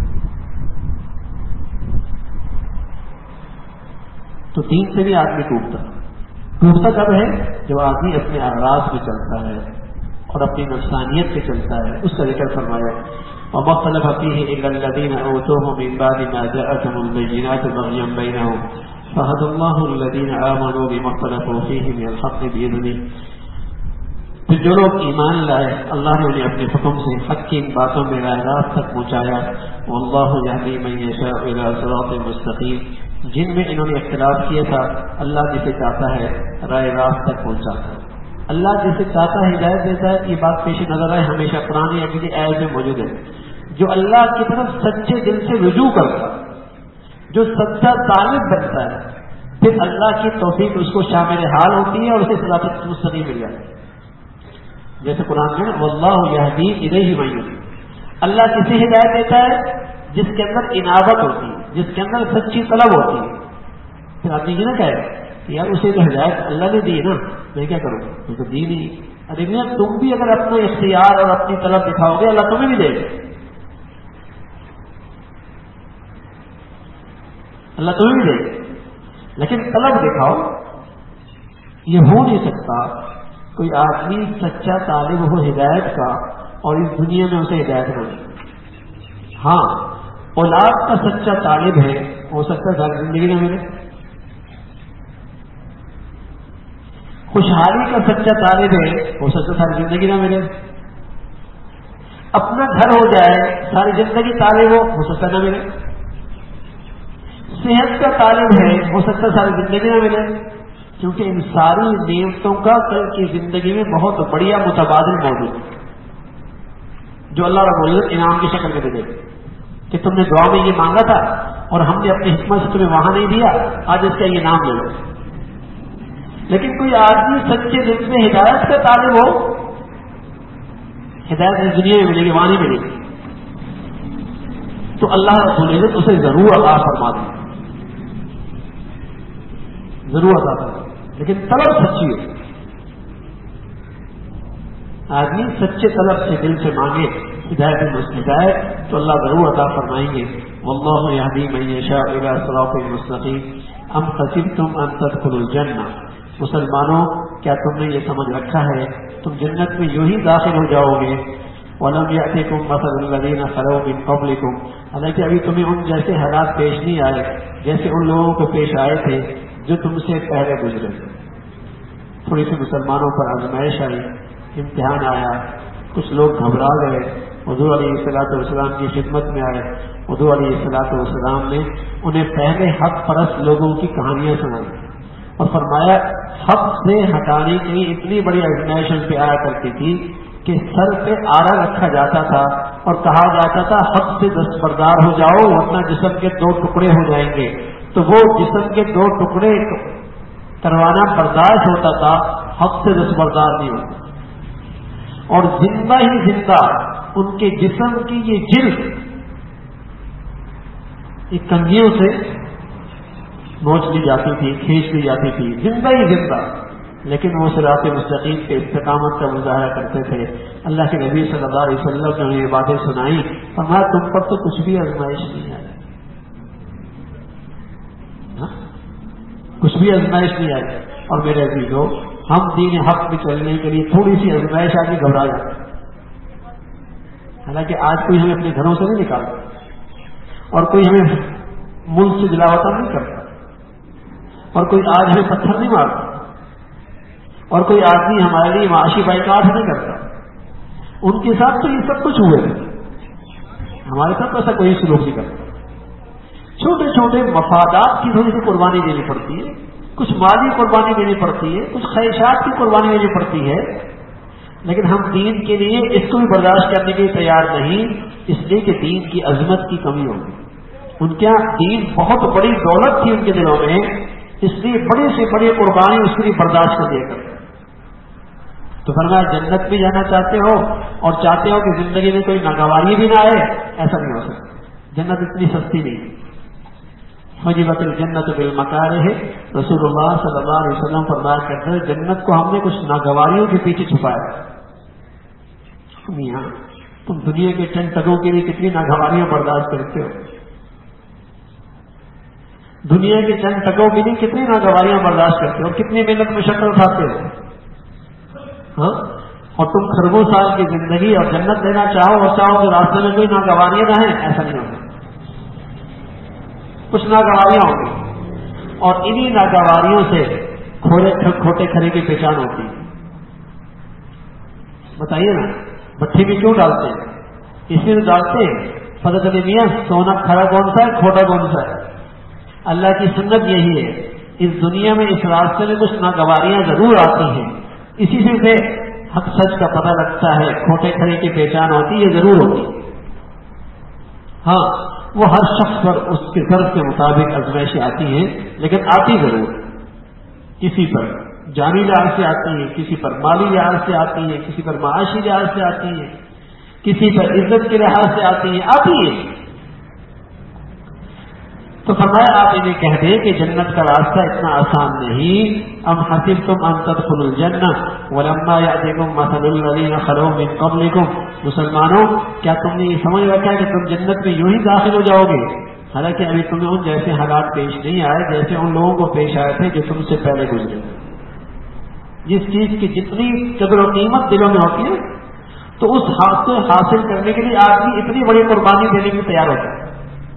تو دین سے بھی آدمی ٹوٹتا ٹوٹتا کب ہے؟ جب آدمی اپنے اغراض پہ چلتا ہے اور اپنی نفسانیت پہ چلتا ہے. اس کا ذکر فرمایا وَمَا اخْتَلَفَ فِيهِ إِلَّا الَّذِينَ أُوتُوهُ مِن بَعْدِ مَا جَاءَتْهُمُ الْبَيِّنَاتُ بَغْيًا بَيْنَهُمْ فَهَدَى اللَّهُ الَّذِينَ آمَنُوا بِمَا اخْتَلَفُوا فِيهِ مِنَ الْحَقِّ بِإِذْنِهِ. پھر جو لوگ ایمان لائے اللہ نے انہیں اپنے حکم سے حق کی ان باتوں میں رائے راست تک پہنچایا. وَاللَّهُ يَهْدِي مَن يَشَاءُ إِلَىٰ صِرَاطٍ مُّسْتَقِيمٍ. جن میں انہوں نے اختلاف کیا تھا اللہ جسے چاہتا ہے رائے راست تک پہنچاتا ہے. اللہ جسے چاہتا ہے ہدایت دیتا ہے. یہ بات پیش نظر آئے ہمیشہ قرآن اگلی آیت میں موجود ہے. جو اللہ کی طرف سچے دل سے رجوع کرتا، جو سچا طالب بنتا ہے پھر اللہ کی توفیق اس کو شامل حال ہوتی ہے اور اسے صراط مستقیم مل جاتی ہے. جیسے قرآن میں واللہ یہدی الیہ من ینیب، اللہ کسی ہدایت دیتا ہے جس کے اندر انابت ہوتی ہے، جس کے اندر سچی طلب ہوتی ہے. پھر آدمی یہ نہ کہے کہ یار اسے تو ہدایت اللہ نے دی نا، میں کیا کروں، میں تو دی نہیں. ارے میاں تم بھی اگر اپنا اختیار اور اپنی طلب دکھاؤ گے اللہ تمہیں بھی دے گا، اللہ تمہیں بھی دے گا. لیکن طلب دکھاؤ، یہ ہو نہیں سکتا کوئی آدمی سچا طالب ہو ہدایت کا اور اس دنیا میں اسے ہدایت نہ ملے. ہاں اولاد کا سچا طالب ہے، ہو سکتا ہے ساری زندگی نہ ملے. خوشحالی کا سچا طالب ہے، ہو سکتا ہے ساری زندگی نہ ملے. اپنا گھر ہو جائے، ساری زندگی طالب ہو ہو سکتا نہ ملے. صحت کا طالب ہے، ہو سکتا ہے ساری زندگی نہ ملے. کیونکہ ان ساری نعمتوں کا کل کی زندگی میں بہت بڑھیا متبادل موجود ہے جو اللہ رب العزت انعام کی شکل میں دے دے کہ تم نے دعا میں یہ مانگا تھا اور ہم نے اپنی حکمت سے تمہیں وہاں نہیں دیا، آج اس کا یہ نام لے لو. لیکن کوئی آدمی سچے دل میں ہدایت کا طالب ہو، ہدایت اس دنیا میں ملے گی، وہاں نہیں ملے گی، تو اللہ رب العزت اسے ضرور عطا فرما دے، ضرور عطا فرما. لیکن طلب سچی ہو، آدمی سچے طلب سے دل سے مانگے ہدایت ہدایت تو اللہ ضرور عطا فرمائیں گے. واللہ یہدی من یشاء الی صراط مستقیم. ام حسبتم ان تدخلوا الجنہ، مسلمانوں کیا تم نے یہ سمجھ رکھا ہے تم جنت میں یوں ہی داخل ہو جاؤ گے؟ وَلَمْ يَأْتِكُمْ مَثَلُ الَّذِينَ خَلَوْا مِنْ قَبْلِكُمْ، حالانکہ ابھی تمہیں ان جیسے حالات پیش نہیں آئے جیسے ان لوگوں کو پیش آئے تھے جو تم سے پہلے گزرے. تھوڑی سی مسلمانوں پر آزمائش آئی، امتحان آیا، کچھ لوگ گھبرا گئے، حضور علیہ الصلوۃ والسلام کی خدمت میں آئے. حضور علیہ الصلوۃ والسلام نے انہیں پہلے حق پرست لوگوں کی کہانیاں سنائی اور فرمایا حق سے ہٹانے کی اتنی بڑی آزمائش ان پہ آیا کرتی تھی کہ سر پہ آرا رکھا جاتا تھا اور کہا جاتا تھا حق سے دستبردار ہو جاؤ ورنہ جسم کے دو ٹکڑے ہو جائیں گے. تو وہ جسم کے دو ٹکڑے کروانا برداشت ہوتا تھا، حق سے دستبردار نہیں ہوتا. اور زندہ ہی زندہ ان کے جسم کی یہ جلد ایک کنگھیوں سے نوچ لی جاتی تھی، کھینچ لی جاتی تھی، زندہ ہی زندہ. لیکن وہ صراط مستقیم کے استقامت کا مظاہرہ کرتے تھے. اللہ کے نبی صلی اللہ علیہ وسلم نے یہ باتیں سنائی، فرمایا تم پر تو کچھ بھی آزمائش نہیں آئی، کچھ بھی آزمائش نہیں آئی. اور میرے عزیزو، ہم دین حق میں چلنے کے لیے تھوڑی سی آزمائش آ کے گھبرا جاتے ہیں. حالانکہ آج کوئی ہمیں اپنے گھروں سے نہیں نکالتا اور کوئی ہمیں ملک سے جلاوطن نہیں کرتا اور کوئی آج ہمیں پتھر نہیں مارتا اور کوئی آدمی ہمارے لیے معاشی بائیکاٹ نہیں کرتا. ان کے ساتھ تو یہ سب کچھ ہوئے، ہمارے ساتھ ایسا کوئی سلوک نہیں کرتا. چھوٹے چھوٹے مفادات کی تھوڑی سی قربانی دینی پڑتی ہے، کچھ مالی قربانی دینی پڑتی ہے، کچھ خواہشات کی قربانی دینی پڑتی ہے. لیکن ہم دین کے لیے اس کو بھی برداشت کرنے کے لیے تیار نہیں، اس لیے کہ دین کی عظمت کی کمی ہوگی. ان کے یہاں دین بہت بڑی دولت تھی ان کے دلوں میں، اس لیے بڑی سے بڑی قربانی اس کے لیے برداشت کر دیا کرتے. تو فرمایا جنت بھی جانا چاہتے ہو اور چاہتے ہو کہ زندگی میں کوئی ناگواری بھی نہ آئے، ایسا نہیں ہو سکتا. جنت اتنی سستی نہیں. فجبت الجنت بالمکارہ، رسول اللہ صلی اللہ علیہ وسلم فرمایا کرتے ہیں جنت کو ہم نے کچھ ناگواریوں کے پیچھے چھپایا. میاں تم دنیا کے چند ٹگوں کے لیے کتنی ناگواریاں برداشت کرتے ہو، دنیا کے چند ٹگوں کے لیے کتنی ناگواریاں برداشت کرتے ہو، کتنی محنت مشقت اٹھاتے ہو. ہاں اور تم خربوں سال کی زندگی اور جنت لینا چاہو اور چاہو کہ راستے میں کوئی ناگواریاں نہ ہیں، ایسا نہیں ہوگا. کچھ ناگواریاں ہوں گی اور انہی ناگواریوں سے کھوٹے کھرے کی پہچان ہوتی ہے. بتائیے نا بٹھی میں کیوں ڈالتے ہیں؟ اس لیے ڈالتے ہیں پتہ چلے میاں سونا کھرا کون سا ہے، کھوٹا کون سا ہے. اللہ کی سنت یہی ہے، اس دنیا میں اس راستے میں کچھ ناگواریاں ضرور آتی ہیں، اسی سے حق سچ کا پتہ لگتا ہے، کھوٹے کھرے کی پہچان ہوتی ہے، یہ ضرور ہوتی ہے. ہاں وہ ہر شخص پر اس کے ضرورت کے مطابق آزمائشیں آتی ہیں، لیکن آتی ضرور، کسی پر جانی لحاظ سے آتی ہیں، کسی پر مالی لحاظ سے آتی ہیں، کسی پر معاشی لحاظ سے آتی ہیں، کسی پر عزت کے لحاظ سے آتی ہیں، آتی ہیں۔ تو فرمایا آپ انہیں کہہ دیں کہ جنت کا راستہ اتنا آسان نہیں۔ ام حسبتم ان تدخلوا الجنہ ولما یأتکم مثل الذین خلوا من قبلکم، مسلمانوں کیا تم نے یہ سمجھ رکھا ہے کہ تم جنت میں یوں ہی داخل ہو جاؤ گے، حالانکہ ابھی تمہیں ان جیسے حالات پیش نہیں آئے جیسے ان لوگوں کو پیش آئے تھے جو تم سے پہلے گزرے۔ جس چیز کی جتنی قدر و قیمت دلوں میں ہوتی ہے تو اس حاصل حاصل کرنے کے لیے آدمی اتنی بڑی قربانی دینے کے لیے تیار ہوتا ہے۔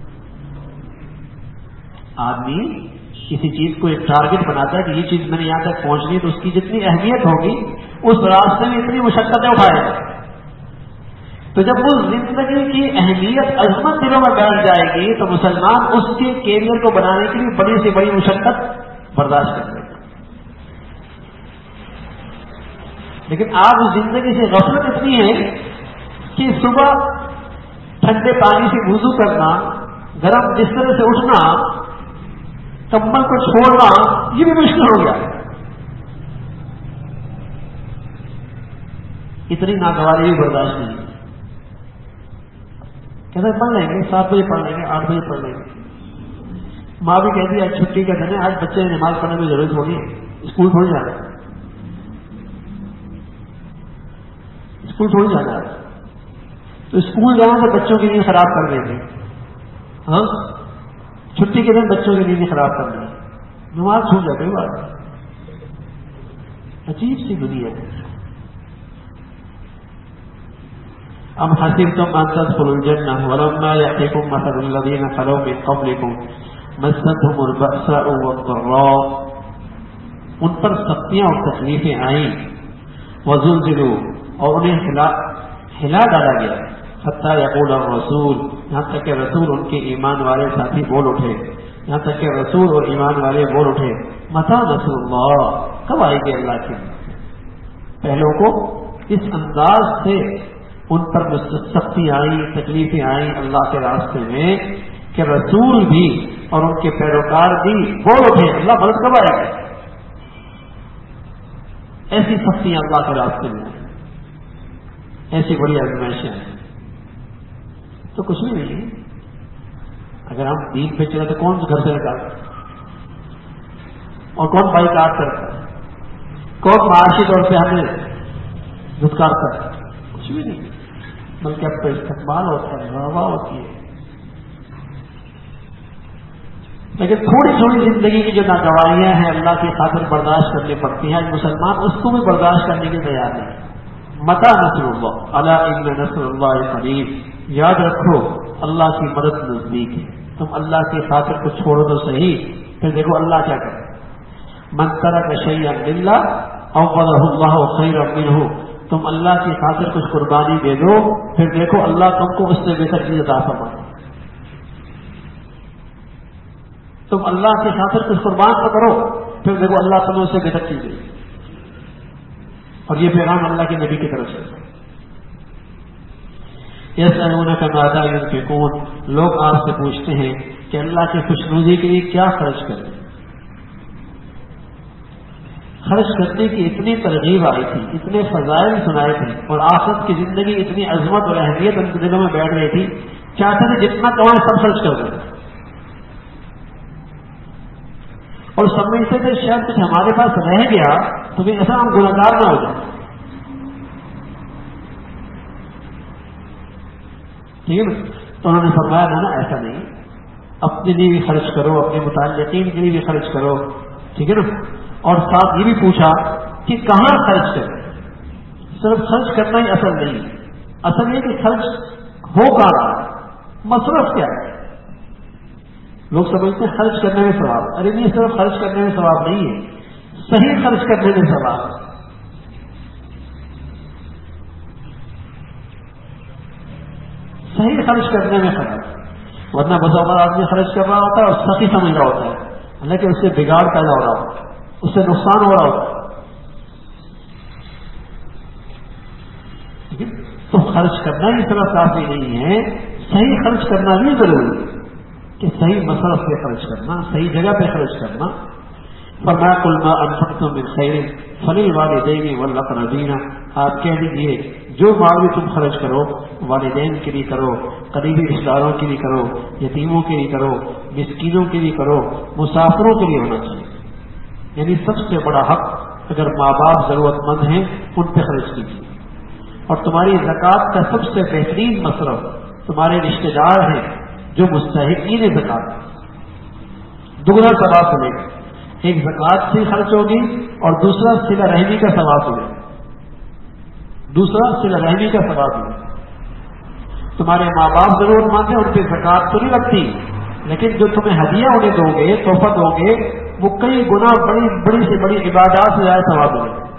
آدمی کسی چیز کو ایک ٹارگٹ بناتا ہے کہ یہ چیز میں نے یہاں تک پہنچنی ہے، تو اس کی جتنی اہمیت ہوگی اس راستے میں اتنی مشقتیں اٹھائے گا۔ تو جب اس زندگی کی اہمیت عظمت دلوں میں بیٹھ جائے گی تو مسلمان اس کے کیریئر کو بنانے کے لیے بڑی سے بڑی مشقت برداشت کر لے گا۔ لیکن آپ اس زندگی سے غفلت اتنی ہے کہ صبح ٹھنڈے پانی سے وضو کرنا، گرم بستر سے اٹھنا، کمبل کو چھوڑنا، یہ بھی مشکل ہو گیا۔ اتنی ناگواری بھی برداشت نہیں۔ کہتے ہیں پڑھ لیں گے، سات بجے پڑھ لیں گے، آٹھ بجے پڑھ لیں گے۔ ماں بھی کہتی ہے آج چھٹی کا دن ہے، آج بچے نے نماز پڑھنے میں ضرورت ہوگی، اسکول تھوڑی جانا ہے، اسکول تھوڑی جانا ہے۔ تو اسکول جانا تو بچوں کی نیند خراب کر دیں گے، ہاں چھٹی کے دن بچوں کی نیند خراب کر دیں، نماز چھوٹ جاتی ہے۔ بات عجیب سی دنیا ہے۔ ام حسبتم ان تدخلوا الجنہ ولما یأتکم مثل الذین خلوا من قبلکم مستهم البأساء والضراء، ان پر سختیاں اور تکلیفیں آئیں، وزلزلوا، اور انہیں ہلا ہلا ڈالا گیا، حتی یقول الرسول، یہاں تک کہ رسول ان کے ایمان والے ساتھی بول اٹھے، یہاں تک کہ رسول اور ایمان والے بول اٹھے، متی نصر اللہ، کب آئے گی اللہ کی مدد۔ پہلوں کو اس انداز سے ان پر سختی آئی، تکلیفیں آئیں اللہ کے راستے میں کہ رسول بھی اور ان کے پیروکار بھی بول اٹھے اللہ مدد کب آئے گی۔ ایسی سختیاں اللہ کے راستے میں، ایسی بڑی آزمائشیں ہیں تو کچھ بھی نہیں۔ اگر ہم دین پہ چلے تو کون گھر سے نکالتا اور کون بائیکاٹ کرتا ہے، کون معاشی طور پہ ہمیں دھتکارتا ہے، کچھ بھی نہیں، بلکہ اب تو استقبال ہوتا ہے، واہ واہ ہوتی ہے۔ لیکن تھوڑی تھوڑی زندگی کی جو ناگواریاں ہیں اللہ کی خاطر برداشت کرنی پڑتی ہیں، مسلمان اس کو بھی برداشت کرنے کے تیار نہیں۔ متی نصر اللہ، الا ان نصر اللہ قریب، یاد رکھو اللہ کی مدد نزدیک ہے۔ تم اللہ کی خاطر کو چھوڑو تو صحیح، پھر دیکھو اللہ کیا کرے۔ من ترک شیئا للہ عوضہ اللہ خیرا منہ، تم اللہ کی خاطر کچھ قربانی دے دو، پھر دیکھو اللہ تم کو اس سے بہتر چیز عطا فرمائے۔ تم اللہ کی خاطر کچھ قربان تو کرو، پھر دیکھو اللہ تمہیں اس سے بہتر چیز دے۔ اور یہ پیغام اللہ کے نبی کی طرف سے۔ یسألونک ماذا ينفقون، لوگ آپ سے پوچھتے ہیں کہ اللہ کی خوشنودی کے لیے کیا خرچ کریں۔ خرچ کرنے کی اتنی ترغیب آئی تھی، اتنے فضائل سنائے تھے، اور آخرت کی زندگی اتنی عظمت اور اہمیت ان کے دلوں میں بیٹھ رہی تھی، چاہتے تھے جتنا کمائیں سب خرچ کر دیں، اور سمجھتے تھے شاید کچھ ہمارے پاس رہ گیا تو بھی ایسا ہم گنہگار نہ ہو جائیں۔ ٹھیک ہے نا؟ تو انہوں نے فرمایا نا نا ایسا نہیں، اپنے لیے بھی خرچ کرو، اپنے متعلقین کے لیے بھی خرچ کرو، ٹھیک ہے نا؟ اور ساتھ یہ بھی پوچھا کہ کہاں خرچ کریں۔ صرف خرچ کرنا ہی اصل نہیں، اصل یہ کہ خرچ ہو کہاں رہا ہے، مصرف کیا ہے۔ لوگ سمجھتے ہیں خرچ کرنے میں ثواب، ارے نہیں، صرف خرچ کرنے میں ثواب نہیں ہے، صحیح خرچ کرنے میں ثواب ہے۔ صحیح خرچ کرنے میں خراب، ورنہ بس اوقات آدمی خرچ کر رہا ہوتا ہے اور سخی سمجھ رہا ہوتا ہے، حالانکہ اس سے بگاڑ پیدا ہو رہا ہوتا ہے، اس سے نقصان ہو رہا ہوتا ہے۔ تو خرچ کرنا ہی صرف کافی نہیں ہے، صحیح خرچ کرنا بھی ضروری ہے۔ کہ صحیح مصرف پہ خرچ کرنا، صحیح جگہ پہ خرچ کرنا. فرمایا قل ما انفقتم من خیر فللوالدین والاقربین، آپ کہہ دیجیے جو مال بھی تم خرچ کرو والدین کے لیے کرو، قریبی رشتہ داروں کے لیے کرو، یتیموں کے لیے کرو، مسکینوں کے لیے کرو، مسافروں کے لیے ہونا چاہیے. یعنی سب سے بڑا حق اگر ماں باپ ضرورت مند ہیں ان پہ خرچ کیجیے. اور تمہاری زکوٰۃ کا سب سے بہترین مصرف تمہارے رشتہ دار ہیں جو مستحقین زکوٰۃ، دگنا ثواب ملے گا. ایک زکوٰۃ سے خرچ ہوگی اور دوسرا صلہ رحمی کا ثواب ہوگا، دوسرا صلہ رحمی کا ثواب ہوگا. تمہارے ماں باپ ضرورت مند ہیں ان پہ زکوٰۃ تو نہیں لگتی، لیکن جو تمہیں ہدیہ انہیں دو گے، تحفہ دو گے، وہ کئی گنا بڑی بڑی سے بڑی عبادات سے زیادہ ثواب ملے گا.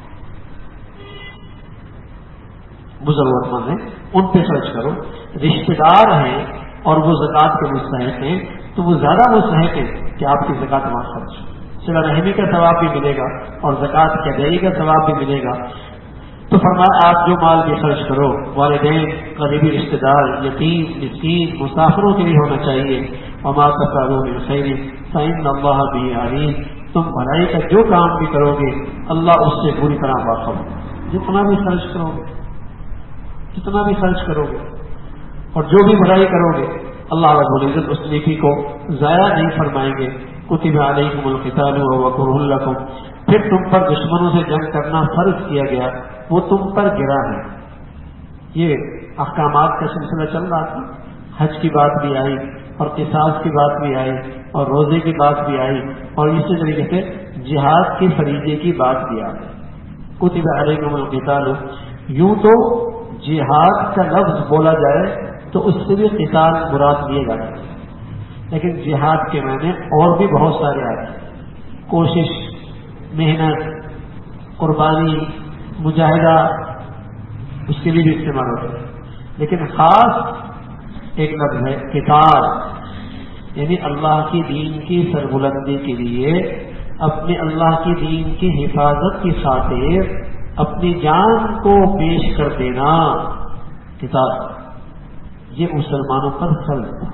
وہ ضرورت مند ہیں ان پہ خرچ کرو. رشتہ دار ہیں اور وہ زکوٰۃ کے مستحق ہیں تو وہ زیادہ مستحق ہیں کہ آپ کی زکوٰۃ وہاں خرچ. صلہ رحمی کا ثواب بھی ملے گا اور زکوٰۃ کی ادائیگی کا ثواب بھی ملے گا. تو فرمایا آپ جو مال بھی خرچ کرو والدین، قریبی رشتہ دار، یتیم، مسکین، مسافروں کے لیے ہونا چاہیے. وما تفعلوا من خیر فإن اللہ بہ علیم، تم بھلائی کا جو کام بھی کرو گے اللہ اس سے پوری طرح واقف ہے. جتنا بھی خرچ کرو گے جتنا بھی خرچ کرو گے اور جو بھی بھلائی کرو گے اللہ رب العزت اس نیکی کو ضائع نہیں فرمائیں گے. کتب علیکم القتال وهو کرہ لکم، پھر تم پر دشمنوں سے جنگ کرنا فرض کیا گیا، وہ تم پر گرا ہے. یہ احکامات کا سلسلہ چل رہا تھا. حج کی بات بھی آئی اور قصاص کی بات بھی آئی اور روزے کی بات بھی آئی اور اسی طریقے سے جہاد کے فریضے کی بات بھی آئی. کتب علیکم القتال، یوں تو جہاد کا لفظ بولا جائے تو اس سے بھی قتال مراد لیے جاتے ہیں، لیکن جہاد کے معنی اور بھی بہت سارے آتے ہیں. کوشش، محنت، قربانی، مجاہدہ، اس کے لیے بھی استعمال ہوتا ہے. لیکن خاص ایک لفظ ہے قتال، یعنی اللہ کی دین کی سربلندی کے لیے، اپنے اللہ کی دین کی حفاظت کی خاطر اپنی جان کو پیش کر دینا. قتال یہ مسلمانوں پر فرض ہے.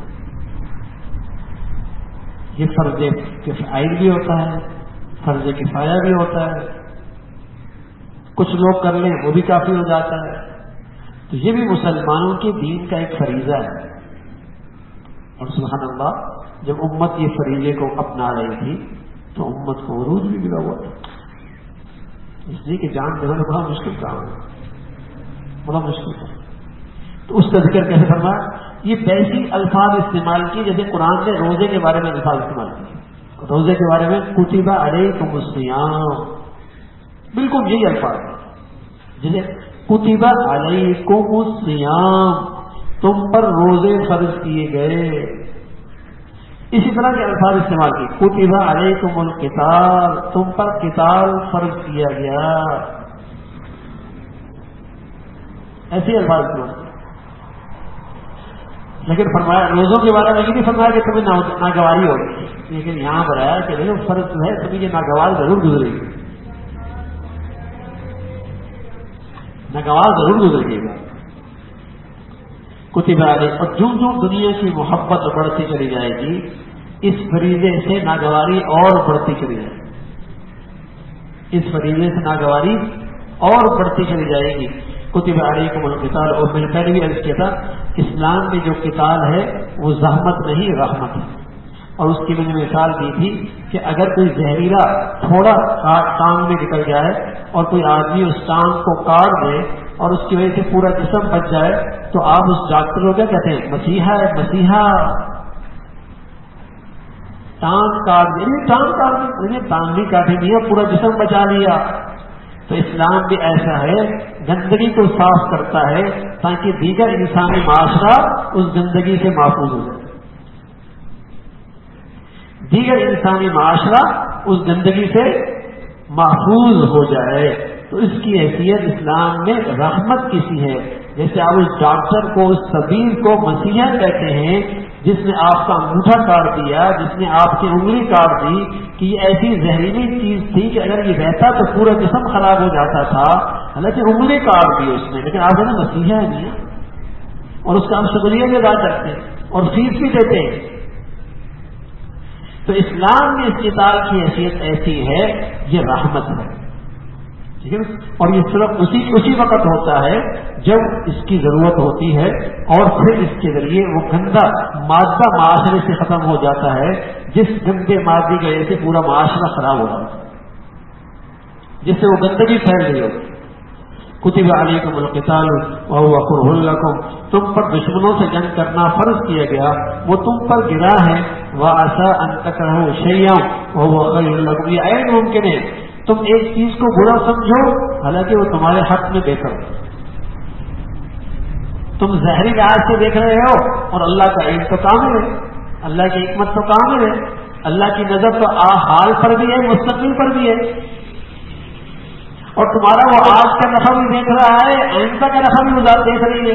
یہ فرض کفایہ بھی ہوتا ہے، فرض کفایہ بھی ہوتا ہے. کچھ لوگ کر لیں وہ بھی کافی ہو جاتا ہے. تو یہ بھی مسلمانوں کے دین کا ایک فریضہ ہے. اور سبحان اللہ، جب امت یہ فریضے کو اپنا رہی تھی تو امت کو عروج بھی ملا ہوا تھا. اس لیے کہ جان دینا بڑا مشکل کام ہے، بڑا مشکل کام. تو اس کا ذکر کیسے فرمایا؟ یہ ویسی الفاظ استعمال کی جیسے قرآن نے روزے کے بارے میں الفاظ استعمال کیے. روزے کے بارے میں کتب علیکم الصیام، بالکل یہی الفاظ جیسے کتب علیکم الصیام، تم پر روزے فرض کیے گئے. اسی طرح کے الفاظ استعمال کیے. کتب علیکم القتال، تم پر قتال فرض کیا گیا. ایسے الفاظ استعمال کیے. لیکن فرمایا روزوں کے بارے میں یہ نہیں فرمایا کہ تمہیں ناگواری ہوگی، لیکن یہاں بتایا کہ نہیں فرض جو ہے تمہیں یہ ناگوار ضرور گزرے گی، ناگوار ضرور گزرے گا. کتب علیکم، اور جو جو دنیا کی محبت بڑھتی چلی جائے گی اس فریضے سے ناگواری اور بڑھتی چلی جائے گی، اس فریضے سے ناگواری اور بڑھتی چلی جائے گی. کتب علیکم القتال، اور میں نے پہلے بھی عرض کیا تھا اسلام میں جو قتال ہے وہ زحمت نہیں رحمت ہے. اور اس کی میں نے مثال دی تھی کہ اگر کوئی زہریلا تھوڑا ٹانگ میں نکل جائے اور کوئی آدمی اس ٹانگ کو کاٹ دے اور اس کی وجہ سے پورا جسم بچ جائے تو آپ اس ڈاکٹر کو کیا کہتے ہیں؟ مسیحا ہے، مسیحا. ٹانگ کاٹ دی، ٹانگ کاٹ دی، ٹانگ بھی کاٹی نہیں ہے، پورا جسم بچا لیا. تو اسلام بھی ایسا ہے، گندگی کو صاف کرتا ہے تاکہ دیگر انسانی معاشرہ اس گندگی سے محفوظ ہو جائے، دیگر انسانی معاشرہ اس گندگی سے محفوظ ہو جائے. تو اس کی حیثیت اسلام میں رحمت کسی ہے. جیسے آپ اس ڈاکٹر کو، اس طبیب کو مسیحا کہتے ہیں جس نے آپ کا انگوٹھا کاٹ دیا، جس نے آپ کی انگلی کاٹ دی، کہ یہ ایسی زہریلی چیز تھی کہ اگر یہ رہتا تو پورا جسم خراب ہو جاتا تھا، حالانکہ انگلی کاٹ دی اس نے، لیکن آپ نے مسیحا ہے نہیں، اور اس کا ہم شکریہ بھی ادا کرتے ہیں اور فیس بھی دیتے ہیں. تو اسلام میں اس قتال کی حیثیت ایسی ہے، یہ رحمت ہے، ٹھیک ہے، اور یہ صرف اسی اسی وقت ہوتا ہے جب اس کی ضرورت ہوتی ہے، اور پھر اس کے ذریعے وہ گندا مادہ معاشرے سے ختم ہو جاتا ہے، جس گندے مادے کی وجہ سے پورا معاشرہ خراب ہو جاتا ہے، جس سے وہ گندگی پھیل رہی ہوتی۔ کتب علیکم القتال وهو کرہ لکم، تم پر دشمنوں سے جنگ کرنا فرض کیا گیا، وہ تم پر گرا ہے، وعسى ان تکرہوا شیئا وهو خیر لکم، یہ عین ممکن ہے تم ایک چیز کو برا سمجھو حالانکہ وہ تمہارے حق میں بہتر ہو۔ تم ظاہری لحاظ سے دیکھ رہے ہو اور اللہ کا علم تو کامل ہے، اللہ کی حکمت تو کامل ہے، اللہ کی نظر تو حال پر بھی ہے، مستقبل پر بھی ہے، اور تمہارا وہ آج کا نفع بھی دیکھ رہا ہے، آئندہ کا نفع بھی وہ دیکھ رہی ہے۔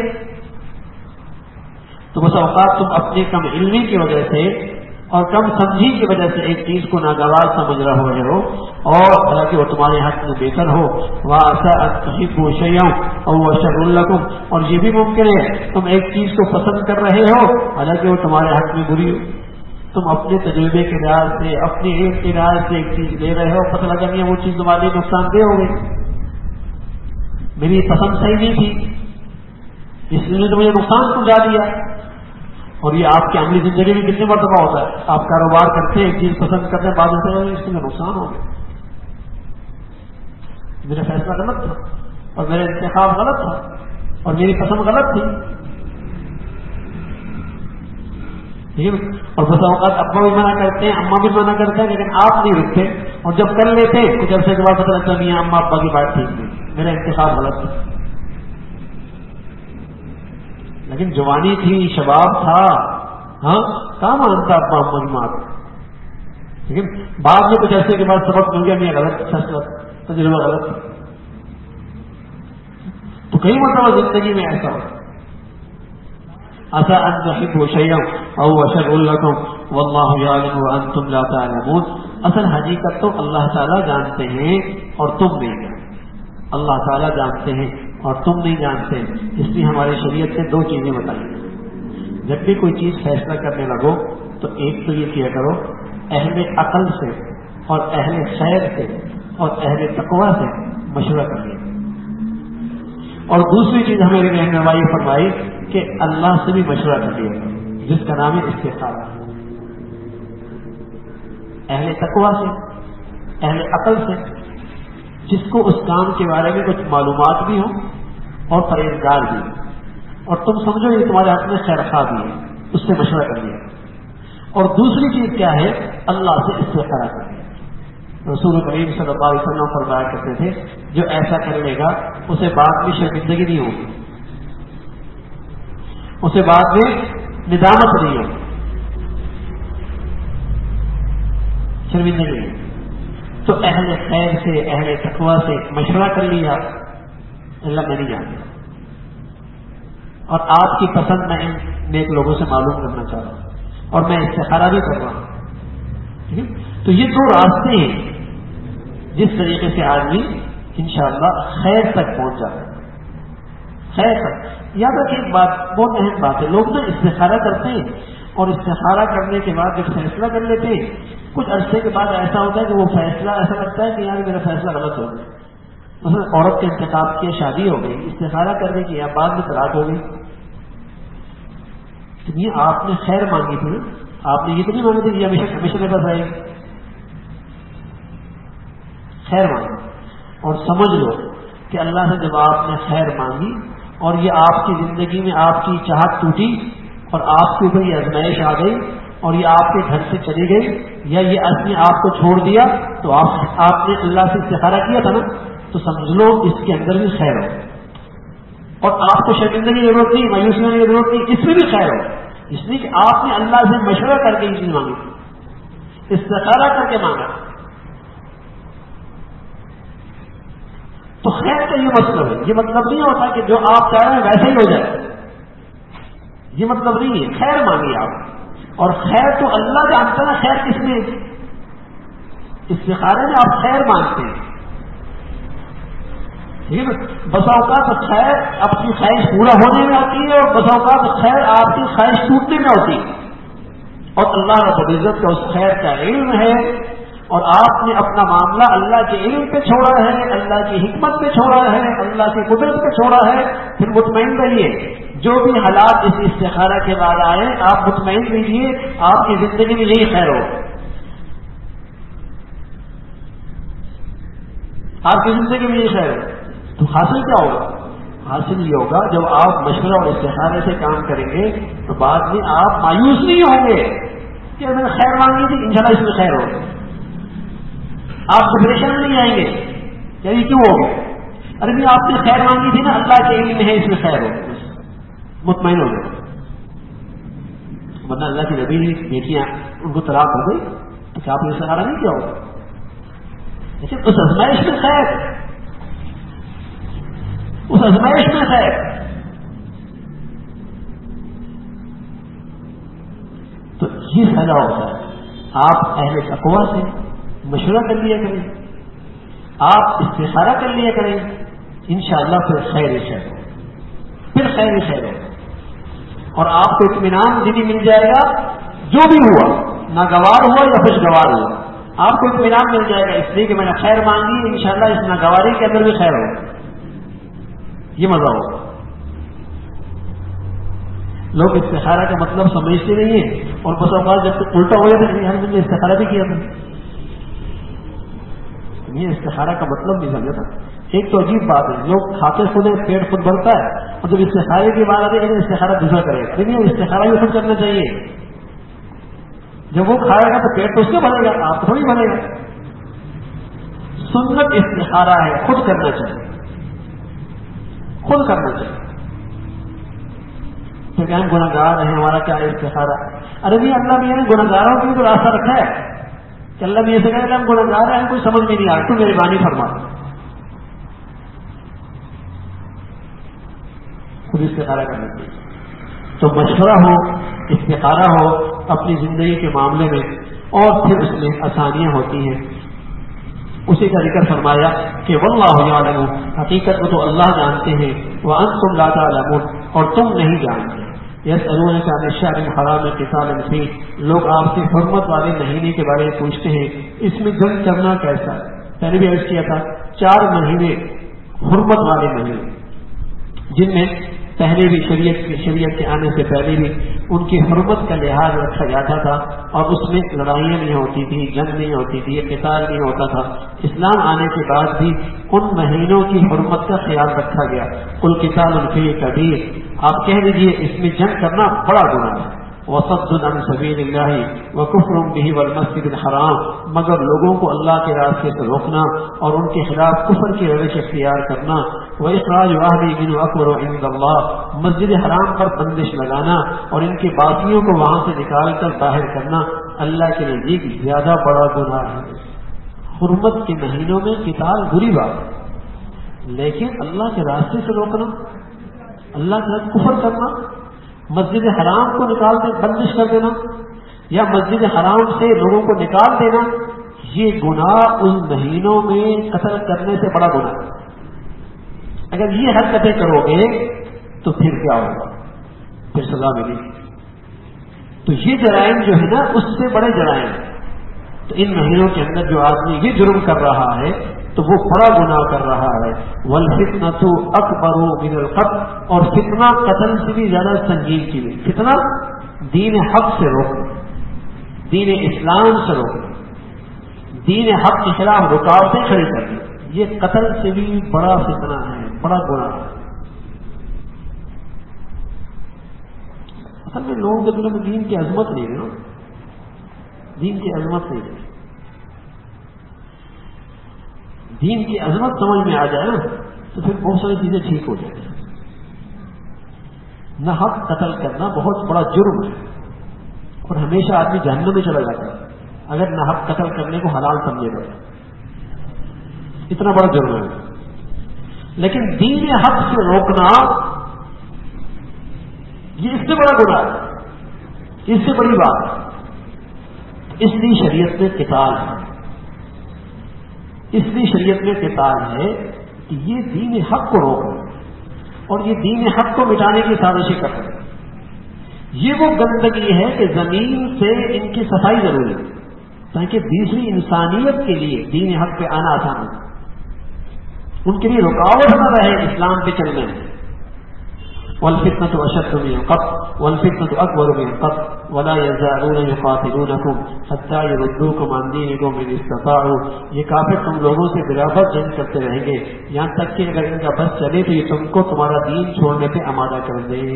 تو بس اوقات تم اپنی کم علمی کی وجہ سے اور کم سمجھی کی وجہ سے ایک چیز کو ناگوار سمجھ رہے ہو، اور حالانکہ وہ تمہارے حق میں بہتر ہو، وَعَسَىٰ أَن تُحِبُّوا شَيْئًا وَهُوَ شَرٌّ لَكُمْ، اور یہ بھی ممکن ہے تم ایک چیز کو پسند کر رہے ہو حالانکہ وہ تمہارے حق میں بری ہو، تم اپنے تجربے کے لحاظ سے، اپنے علم کے لحاظ سے ایک چیز لے رہے ہو، پتہ لگا نہیں وہ چیز تمہارے لیے نقصان دہ ہو گئی، میری پسند صحیح نہیں تھی اس لیے تو مجھے نقصان پہنچا دیا۔ اور یہ آپ کی عملی زندگی میں کتنے مرتبہ ہوتا ہے، آپ کاروبار کرتے ہیں، ایک چیز پسند کرتے ہیں، بعد میں اس میں نقصان ہو گیا، میرا فیصلہ غلط تھا اور میرا انتخاب غلط تھا اور میری پسند غلط تھی، ٹھیک ہے، اور بس اوقات ابا بھی منع کرتے ہیں، اماں بھی منع کرتے ہیں، لیکن آپ نہیں رکتے، اور جب کر لیتے کچھ عرصے کے بعد پتہ لگتا نہیں اماں ابا کی بات ٹھیک نہیں، میرا انتخاب غلط تھا، لیکن جوانی تھی، شباب تھا، ہاں کہاں مانتا ابا اماں کی بات، لیکن بعد میں کچھ عرصے کے بعد سبق مل گیا، نہیں غلط فیصلہ، تجربہ غلط، تو کئی مرتبہ زندگی میں ایسا ہوتا، عسى ان تحبوا شيئا وهو شر لكم والله يعلم وانتم لا تعلمون، اصل حقیقت تو اللہ تعالیٰ جانتے ہیں اور تم نہیں جانتے، اللہ تعالیٰ جانتے ہیں اور تم نہیں جانتے، اس لیے ہماری شریعت سے دو چیزیں بتائی، جب بھی کوئی چیز فیصلہ کرنے لگو تو ایک تو یہ کیا کرو اہل عقل سے اور اہل خیر سے اور اہل تقوی سے مشورہ کر لیا، اور دوسری چیز ہمیں رہنمائی فرمائی کہ اللہ سے بھی مشورہ کر لیا کرو، جس کا نام ہے استخارہ، اہل تقوی سے، اہل عقل سے، جس کو اس کام کے بارے میں کچھ معلومات بھی ہوں اور پرہیزگار بھی، اور تم سمجھو یہ تمہارے ہاتھ میں خیر خواہ بھی ہے، اس سے مشورہ کر لیا، اور دوسری چیز کیا ہے اللہ سے استخارہ کر لیا۔ رسول کریم صلی اللہ علیہ وسلم فرمایا کرتے تھے جو ایسا کر لے گا اسے بعد میں شرمندگی نہیں ہوگی، اسے بعد میں ندامت نہیں ہوگی، شرمندگی نہیں، تو اہل خیر سے اہل تقوی سے مشورہ کر لیا، اللہ میں نہیں جانتا اور آپ کی پسند میں ان نیک لوگوں سے معلوم کرنا چاہ رہا ہوں اور میں استخارہ بھی کر رہا ہوں، ٹھیک ہے، تو یہ دو راستے ہیں جس طریقے سے آدمی انشاءاللہ خیر تک پہنچ جاتا ہے، خیر تک۔ یاد رکھیں ایک بات بہت اہم بات ہے، لوگ نا استخارہ کرتے ہیں اور استخارہ کرنے کے بعد جب فیصلہ کر لیتے ہیں کچھ عرصے کے بعد ایسا ہوتا ہے کہ وہ فیصلہ ایسا لگتا ہے کہ یار میرا فیصلہ غلط ہو گیا، مثلا عورت کے انتخاب کی شادی ہو گئی، استخارہ کرنے کی یا بعد میں طلاق ہو گئی، تو یہ آپ نے خیر مانگی تھی نا، آپ نے یہ تو نہیں مانگی تھی کہ ہمیشہ ہمیشہ میرے پاس رہے گی، خیر مانگی، اور سمجھ لو کہ اللہ سے جب آپ نے خیر مانگی اور یہ آپ کی زندگی میں آپ کی چاہت ٹوٹی اور آپ کے اوپر یہ آزمائش آ گئی اور یہ آپ کے گھر سے چلی گئی یا یہ آدمی آپ کو چھوڑ دیا، تو آپ آپ نے اللہ سے استخارہ کیا تھا نا، تو سمجھ لو اس کے اندر بھی خیر ہو، اور آپ کو شرمندگی کی ضرورت نہیں، مایوسی ہونے کی ضرورت نہیں، اس میں بھی خیر ہو، اس لیے کہ آپ نے اللہ سے مشورہ کر کے یہ چیز مانگی، استخارہ کر کے مانگا، تو خیر کا یہ مطلب ہے، یہ مطلب نہیں ہوتا کہ جو آپ چاہ رہے ہیں ویسے ہی ہو جائے، یہ مطلب نہیں ہے، خیر مانگی آپ، اور خیر تو اللہ جانتا ہے خیر کس میں، استخارے میں آپ خیر مانگتے ہیں، ٹھیک ہے نا، بس اوقات خیر اپنی خواہش پورا ہونے میں ہوتی ہے اور بس اوقات خیر آپ کی خواہش ٹوٹنے میں ہوتی ہے، اور اللہ رب العزت کا اس خیر کا علم ہے، اور آپ نے اپنا معاملہ اللہ کے علم پہ چھوڑا ہے، اللہ کی حکمت پہ چھوڑا ہے، اللہ کی قدرت پہ چھوڑا ہے، پھر مطمئن رہیے جو بھی حالات اس استخارہ کے بعد آئے آپ مطمئن رہیے آپ کی زندگی میں یہی خیر ہو، آپ کی زندگی میں یہی خیر ہو۔ تو حاصل کیا ہوگا؟ حاصل یہ ہوگا جب آپ مشورہ اور استخارے سے کام کریں گے تو بعد میں آپ مایوس نہیں ہوں گے کہ میں نے خیر مانگی تھی انشاءاللہ اس میں خیر ہوگا، آپ ڈپریشن میں نہیں آئیں گے کہ یہ کیوں ہو گیا، ارے بھی آپ نے خیر مانگی تھی نا اللہ کے علم ہے اس میں خیر ہو، مطمئن ہو گئے۔ ورنہ اللہ کی نبی بیٹیاں ان کو طلاق ہو گئی تو کیا آپ نے استخارہ نہیں کیا ہوگا؟ لیکن اس ازمائش میں خیر، اس ازمائش میں خیر، تو یہ فائدہ ہوتا ہے۔ آپ اہل تقویٰ سے مشورہ کر لیا کریں، آپ استخارہ کر لیا کریں، انشاءاللہ پھر خیر ہی خیر ہو، پھر خیر ہی خیر ہو، اور آپ کو اطمینان دینی مل جائے گا جو بھی ہوا، ناگوار ہوا یا خوشگوار ہوا، آپ کو اطمینان مل جائے گا اس لیے کہ میں نے خیر مانگی، انشاءاللہ اس ناگواری کے اندر بھی خیر ہو، یہ مزہ ہوگا۔ لوگ استخارہ کا مطلب سمجھتے نہیں ہیں، اور بس اوقات جب تک الٹا ہو جاتا ہے یار مجھے استخارہ بھی کیا تھا، یہ استخارہ کا مطلب نہیں سمجھا تھا۔ ایک تو عجیب بات ہے، لوگ کھاتے خود ہیں پیٹ خود بھرتا ہے، اور جب استخارے کی بات آتی ہے استخارہ دوسرا کرے گا، لیکن استخارہ بھی خود کرنا چاہیے، جب وہ کھائے گا تو پیٹ تو اس سے بھرے گا، آپ تھوڑی بھرے گا۔ سنت استخارہ ہے، خود کرنا چاہیے، خود کرنا چاہیے۔ تو کہ ہم گناہگار ہیں ہمارا کیا ہے استخارہ؟ ارے بھی اللہ میاں نے گناہگاروں کے لیے تو راستہ رکھا ہے کہ اللہ میاں سے کہے کہ ہم گناہگار ہیں، کوئی سمجھ میں نہیں آ رہا، تو مہربانی فرما، خود استخارہ کرنا چاہیے۔ تو مشورہ ہو، استخارہ ہو اپنی زندگی کے معاملے میں، اور پھر اس میں آسانیاں ہوتی ہیں۔ اسی کا ذکر فرمایا کہ واللہ یعلم، حقیقت کو تو اللہ جانتے ہیں، وانتم لا تعلمون، اور تم نہیں جانتے۔ یسألونک عن الشہر الحرام قتال فیہ، لوگ آپ سے حرمت والے مہینے کے بارے میں پوچھتے ہیں اس میں جنگ کرنا کیسا ہے؟ پہلے بھی عرض کیا تھا چار مہینے حرمت والے مہینے، جن میں پہلے بھی شریعت کی شریعت کے آنے سے پہلے بھی ان کی حرمت کا لحاظ رکھا جاتا تھا، اور اس میں لڑائیاں نہیں ہوتی تھی، جنگ نہیں ہوتی تھی، قتال نہیں ہوتا تھا۔ اسلام آنے کے بعد بھی ان مہینوں کی حرمت کا خیال رکھا گیا۔ قل قتال فیہ کبیر، آپ کہہ دیجئے اس میں جنگ کرنا بڑا گناہ ہے، وصد عن سبیل اللہ وکفر بہ والمسجد الحرام، مگر لوگوں کو اللہ کے راستے سے روکنا اور ان کے خلاف کفر کی روش اختیار کرنا، وإخراج أهله منه أكبر عند اللہ، مسجد حرام پر بندش لگانا اور ان کے باقیوں کو وہاں سے نکال کر باہر کرنا اللہ کے نزدیک زیادہ بڑا گناہ ہے۔ حرمت کے مہینوں میں قتال بری بات ہے، لیکن اللہ کے راستے سے روکنا، اللہ کے کفر کرنا، مسجد حرام کو نکال دے بندش کر دینا، یا مسجد حرام سے لوگوں کو نکال دینا، یہ گناہ ان مہینوں میں قتل کرنے سے بڑا گناہ ہے۔ اگر یہ حرکتیں کرو گے تو پھر کیا ہوگا؟ پھر سزا ملے گی۔ تو یہ جرائم جو ہے نا اس سے بڑے جرائم ہیں۔ تو ان مہینوں کے اندر جو آدمی یہ جرم کر رہا ہے تو وہ بڑا گناہ کر رہا ہے۔ والفتنۃ اکبر من القتل، اور فتنہ قتل سے بھی زیادہ سنگین چیز ہے۔ فتنہ دین حق سے روکنا، دین اسلام سے روکنا، دین حق کے خلاف رکاوٹیں کھڑی کرنا، یہ قتل سے بھی بڑا فتنہ ہے، بڑا گناہ ہے۔ اصل میں لوگوں کے دلوں میں دین کی عظمت نہیں ہے نا، دین کی عظمت نہیں ہے۔ دین کی عظمت سمجھ میں آ جائے نا تو پھر بہت ساری چیزیں ٹھیک ہو جائیں۔ نہ حق قتل کرنا بہت بڑا جرم ہے، اور ہمیشہ آدمی جہنم میں چلا جاتا ہے اگر نہ حق قتل کرنے کو حلال سمجھے گا، اتنا بڑا جرم ہے۔ لیکن دین حق سے روکنا یہ اس سے بڑا گناہ ہے، اس سے بڑی بات ہے۔ اس لیے شریعت میں قتال ہے، اس لیے شریعت میں قتال ہے کہ یہ دین حق کو روک رہے ہیں اور یہ دین حق کو مٹانے کی سازشیں کر رہے ہیں۔ یہ وہ گندگی ہے کہ زمین سے ان کی صفائی ضروری ہے تاکہ دوسری انسانیت کے لیے دین حق پہ آنا آسان ہو، ان کے لیے رکاوٹ نہ رہے اسلام پہ چلنے میں. والفتنة أشد من القتل والفتنة أكبر من القتل ولا يزالون يقاتلونكم حتى يردوكم عن دينكم إن استطاعوا. یہ کافر تم لوگوں سے برابر جنگ کرتے رہیں گے یہاں تک کہ اگر ان کا بس چلے تو یہ تم کو تمہارا دین چھوڑنے پہ آمادہ کر دیں.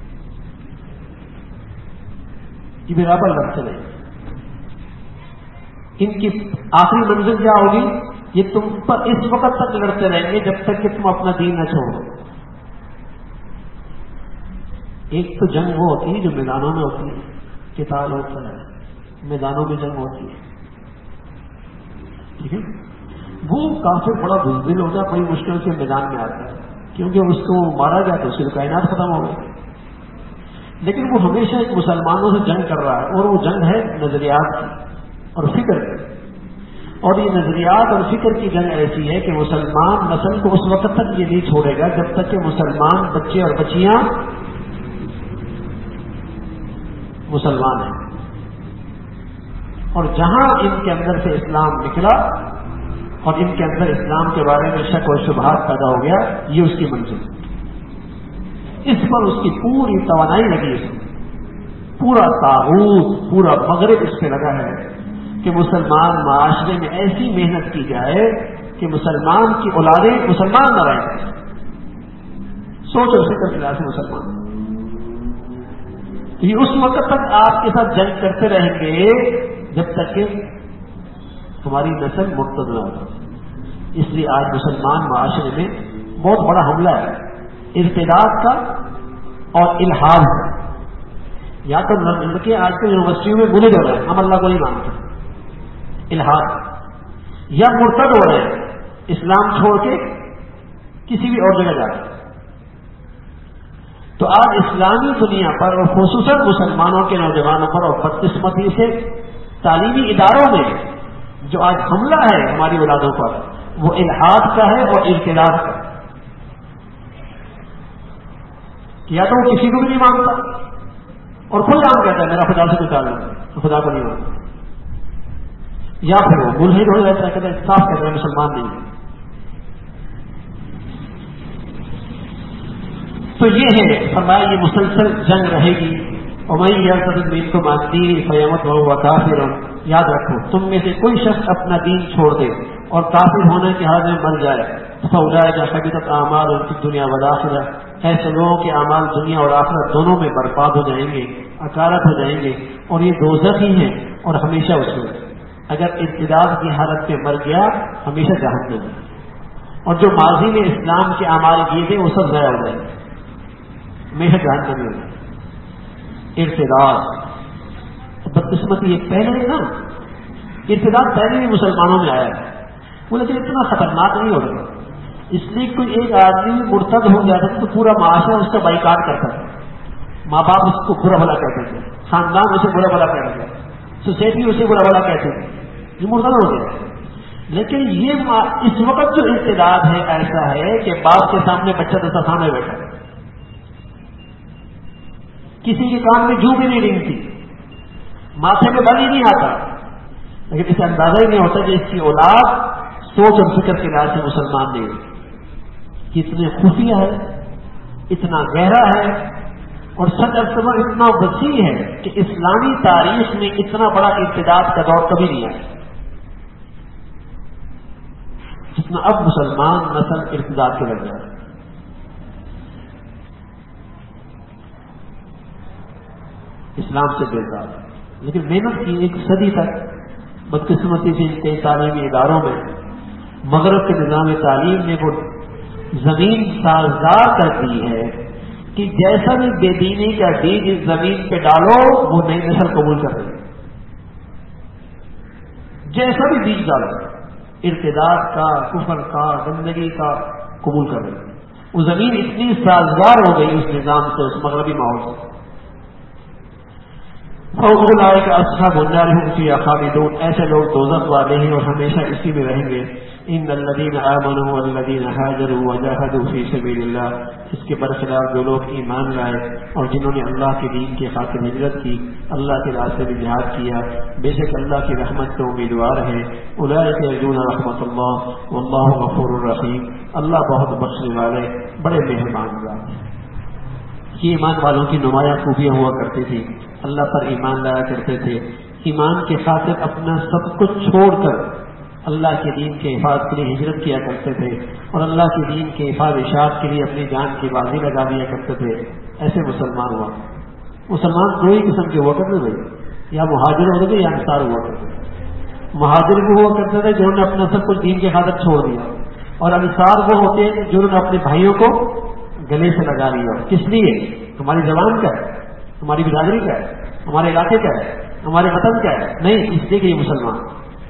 یہ برابر لڑتے رہیں گے. ان کی آخری منزل کیا ہوگی؟ یہ تم پر اس وقت تک لڑتے رہیں گے جب تک کہ تم اپنا دین نہ چھوڑو. ایک تو جنگ وہ ہوتی ہے جو میدانوں میں ہوتی ہے، قتال ہوتا ہے، میدانوں میں جنگ ہوتی ہے، ٹھیک ہے. وہ کافر بڑا بزدل ہوتا ہے، بڑی مشکل سے میدان میں آتا ہے کیونکہ اس کو مارا گیا تو اس کی کائنات ختم ہو گئی. لیکن وہ ہمیشہ ایک مسلمانوں سے جنگ کر رہا ہے، اور وہ جنگ ہے نظریات کی اور فکر کی. اور یہ نظریات اور فکر کی جنگ ایسی ہے کہ مسلمان نسل کو اس وقت تک یہ نہیں چھوڑے گا جب تک کہ مسلمان بچے اور بچیاں مسلمان ہیں. اور جہاں ان کے اندر سے اسلام نکلا اور ان کے اندر اسلام کے بارے میں شک اور شبہات پیدا ہو گیا، یہ اس کی منزل. اس پر اس کی پوری توانائی لگی ہے، پورا طاغوت پورا مغرب اس پہ لگا ہے کہ مسلمان معاشرے میں ایسی محنت کی جائے کہ مسلمان کی اولادیں مسلمان نہ رہیں. سوچ اور فکر کے لحاظ سے مسلمان یہ اس وقت تک آپ کے ساتھ جنگ کرتے رہیں گے جب تک کہ ہماری نسل مرتد نہ ہو. اس لیے آج مسلمان معاشرے میں بہت بڑا حملہ ہے ارتداد کا اور الحاد کا. یا تو لڑکے آج کل یونیورسٹیوں میں بلد ہو رہے ہیں، ہم اللہ کو نہیں مانتے، الحاد، یا مرتد ہو رہے ہیں اسلام چھوڑ کے کسی بھی اور جگہ جا رہے ہیں. تو آج اسلامی دنیا پر اور خصوصاً مسلمانوں کے نوجوانوں پر اور بدقسمتی سے تعلیمی اداروں میں جو آج حملہ ہے ہماری اولادوں پر، وہ الحاد کا ہے اور ارتداد کا. یا تو وہ کسی کو بھی نہیں مانتا اور خود نام کہتا ہے میرا خدا سے کوئی تعلق نہیں، خدا کو نہیں مانتا، یا پھر وہ ملحد ہو جاتا ہے، کہتا ہے صاف کہتا ہے مسلمان نہیں ہے. تو یہ ہے فرمایا یہ مسلسل جنگ رہے گی. اور میں یہ کو مانتی فیمت ہوا کافر. یاد رکھو تم میں سے کوئی شخص اپنا دین چھوڑ دے اور کافر ہونے کے حال میں مر جائے فاولئک حبطت اعمالهم فی الدنیا والآخرہ. ایسے لوگوں کے اعمال دنیا اور آخرت دونوں میں برباد ہو جائیں گے، اکارت ہو جائیں گے، اور یہ دوزخ ہی ہیں اور ہمیشہ اس میں. اگر ارتداد کی حالت میں مر گیا ہمیشہ جہنم میں، اور جو ماضی میں اسلام کے اعمال کیے تھے وہ سب ضائع ہو جائیں گے، ہمیشہ جہنم میں. ارتداد بدقسمتی یہ پہلے نا ارتداد پہلے بھی مسلمانوں میں آیا ہے، وہ لیکن اتنا خطرناک نہیں ہو رہا. اس لیے کوئی ایک آدمی مرتد ہو جاتا تھا تو پورا معاشرہ اس کا بائیکاٹ کرتا تھا، ماں باپ اس کو برا بھلا کہتے تھے، خاندان اسے برا بھلا کہتے تھے، سوسائٹی اسے برا بھلا کہتے تھے، یہ مرتد ہو گیا. لیکن یہ اس وقت جو ارتداد ہے ایسا ہے کہ باپ کے سامنے بچہ دستا سامنے بیٹھا، کسی کے کام میں جو بھی نہیں رنگتی، ماتھے میں بل ہی نہیں آتا، لیکن اسے اندازہ ہی نہیں ہوتا کہ اس کی اولاد سوچ اور فکر کے لحاظ سے مسلمان نہیں ہے. کتنے خفیہ ہے، اتنا گہرا ہے، اور سچ ارتبا اتنا وسیع ہے کہ اسلامی تاریخ میں اتنا بڑا ارتداد کا دور کبھی نہیں آیا جتنا اب مسلمان نسل ارتداد کے لگ جائے. اسلام سے بیزار، لیکن محنت کی ایک صدی تک بدقسمتی سے ان کے تعلیمی اداروں میں مغرب کے نظام تعلیم نے وہ زمین سازگار کر دی ہے کہ جیسا بھی بے دینی کا بیج اس زمین پہ ڈالو وہ نئی نسل قبول کر رہی ہے. جیسا بھی بیج ڈالو ارتداد کا، کفر کا، گندگی کا قبول کر رہی ہے. وہ زمین اتنی سازگار ہو گئی اس نظام سے، اس مغربی ماحول سے. فَأُولَئِكَ أَصْحَابُ النَّارِ هُمْ فِيهَا خَالِدُونَ. ایسے لوگ دوزخ والے ہیں اور ہمیشہ اسی میں رہیں گے. ان الذین آمنوا والذین هاجروا وجاهدوا فی سبیل اللہ، اس کے برخلاف جو لوگ ایمان لائے اور جنہوں نے اللہ کے دین کی خاطر ہجرت کی، اللہ کے راستے میں جہاد کیا، بے شک اللہ کی رحمت کے امیدوار ہیں۔ اولئک یرجون رحمت اللہ واللہ غفور الرحیم، اللہ بہت بخشنے والے بڑے مہربان ذات ہیں۔ یہ ایمان والوں کی نمایاں خوبیاں ہوا کرتی تھی، اللہ پر ایمان لایا کرتے تھے، ایمان کے خاطر اپنا سب کچھ چھوڑ کر اللہ کے دین کے حفاظ کے لیے ہجرت کیا کرتے تھے، اور اللہ کے دین کے حفاظ اشاعت کے لیے اپنی جان کی بازی لگا دیا کرتے تھے۔ ایسے مسلمان ہوا مسلمان دو ہی قسم کے ہوا کرتے تھے، یا مہاجر ہوتے تھے یا انصار ہوا کرتے تھے۔ مہاجر وہ ہوا کرتے تھے جنہوں نے اپنا سب کچھ دین کے خاطر چھوڑ دیا، اور انصار وہ ہوتے ہیں جنہوں نے اپنے بھائیوں کو گلے سے لگا لیا۔ کس لیے؟ ہماری زبان کا ہے، ہماری برادری کا ہے، ہمارے علاقے کا ہے، ہمارے وطن کا ہے، نہیں اس لیے کہ یہ مسلمان۔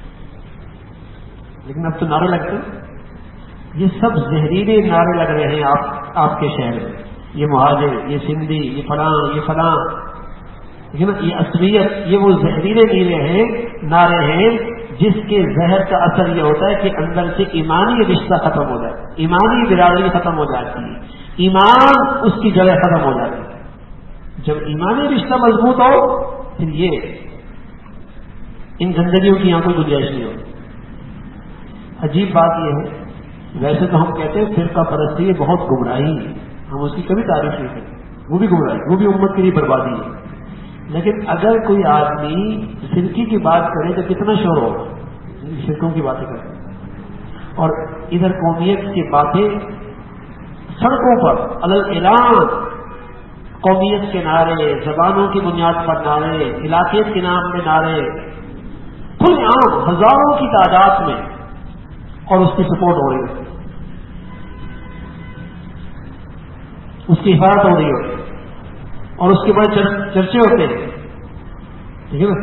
لیکن اب تو نعرے لگتے ہیں، یہ سب زہریلے نعرے لگ رہے ہیں آپ آپ کے شہر میں، یہ مہاجر، یہ سندھی، یہ فلاں، یہ فلاں، لیکن یہ اصلیت یہ وہ زہریلے نیلے ہیں نعرے ہیں جس کے زہر کا اثر یہ ہوتا ہے کہ اندر سے ایمانی رشتہ ختم ہو جائے، ایمانی برادری ختم ہو جاتی ہے، ایمان اس کی جڑیں ختم ہو جاتی ہے۔ جب ایمانی رشتہ مضبوط ہو پھر یہ ان گندگیوں کی یہاں کوئی گنجائش نہیں ہوتی۔ عجیب بات یہ ہے، ویسے تو ہم کہتے ہیں فرقہ پرستی بہت گمراہی ہے، ہم اس کی کبھی تعریف نہیں کرتے، وہ بھی گمراہی، وہ بھی امت کے لیے بربادی ہے۔ لیکن اگر کوئی آدمی فرقے کی بات کرے تو کتنا شور ہوگا، فرقوں کی باتیں کرتے ہیں، اور ادھر قومیت کی باتیں سڑکوں پر علل اعلان، قومیت کے نعرے، زبانوں کی بنیاد پر نعرے، علاقیت کے نام میں نعرے، کھلے عام ہزاروں کی تعداد میں، اور اس کی سپورٹ ہو رہی ہے، اس کی حفاظت ہو رہی ہے، اور اس کے بڑے چرچے ہوتے ہیں، ٹھیک ہے نا؟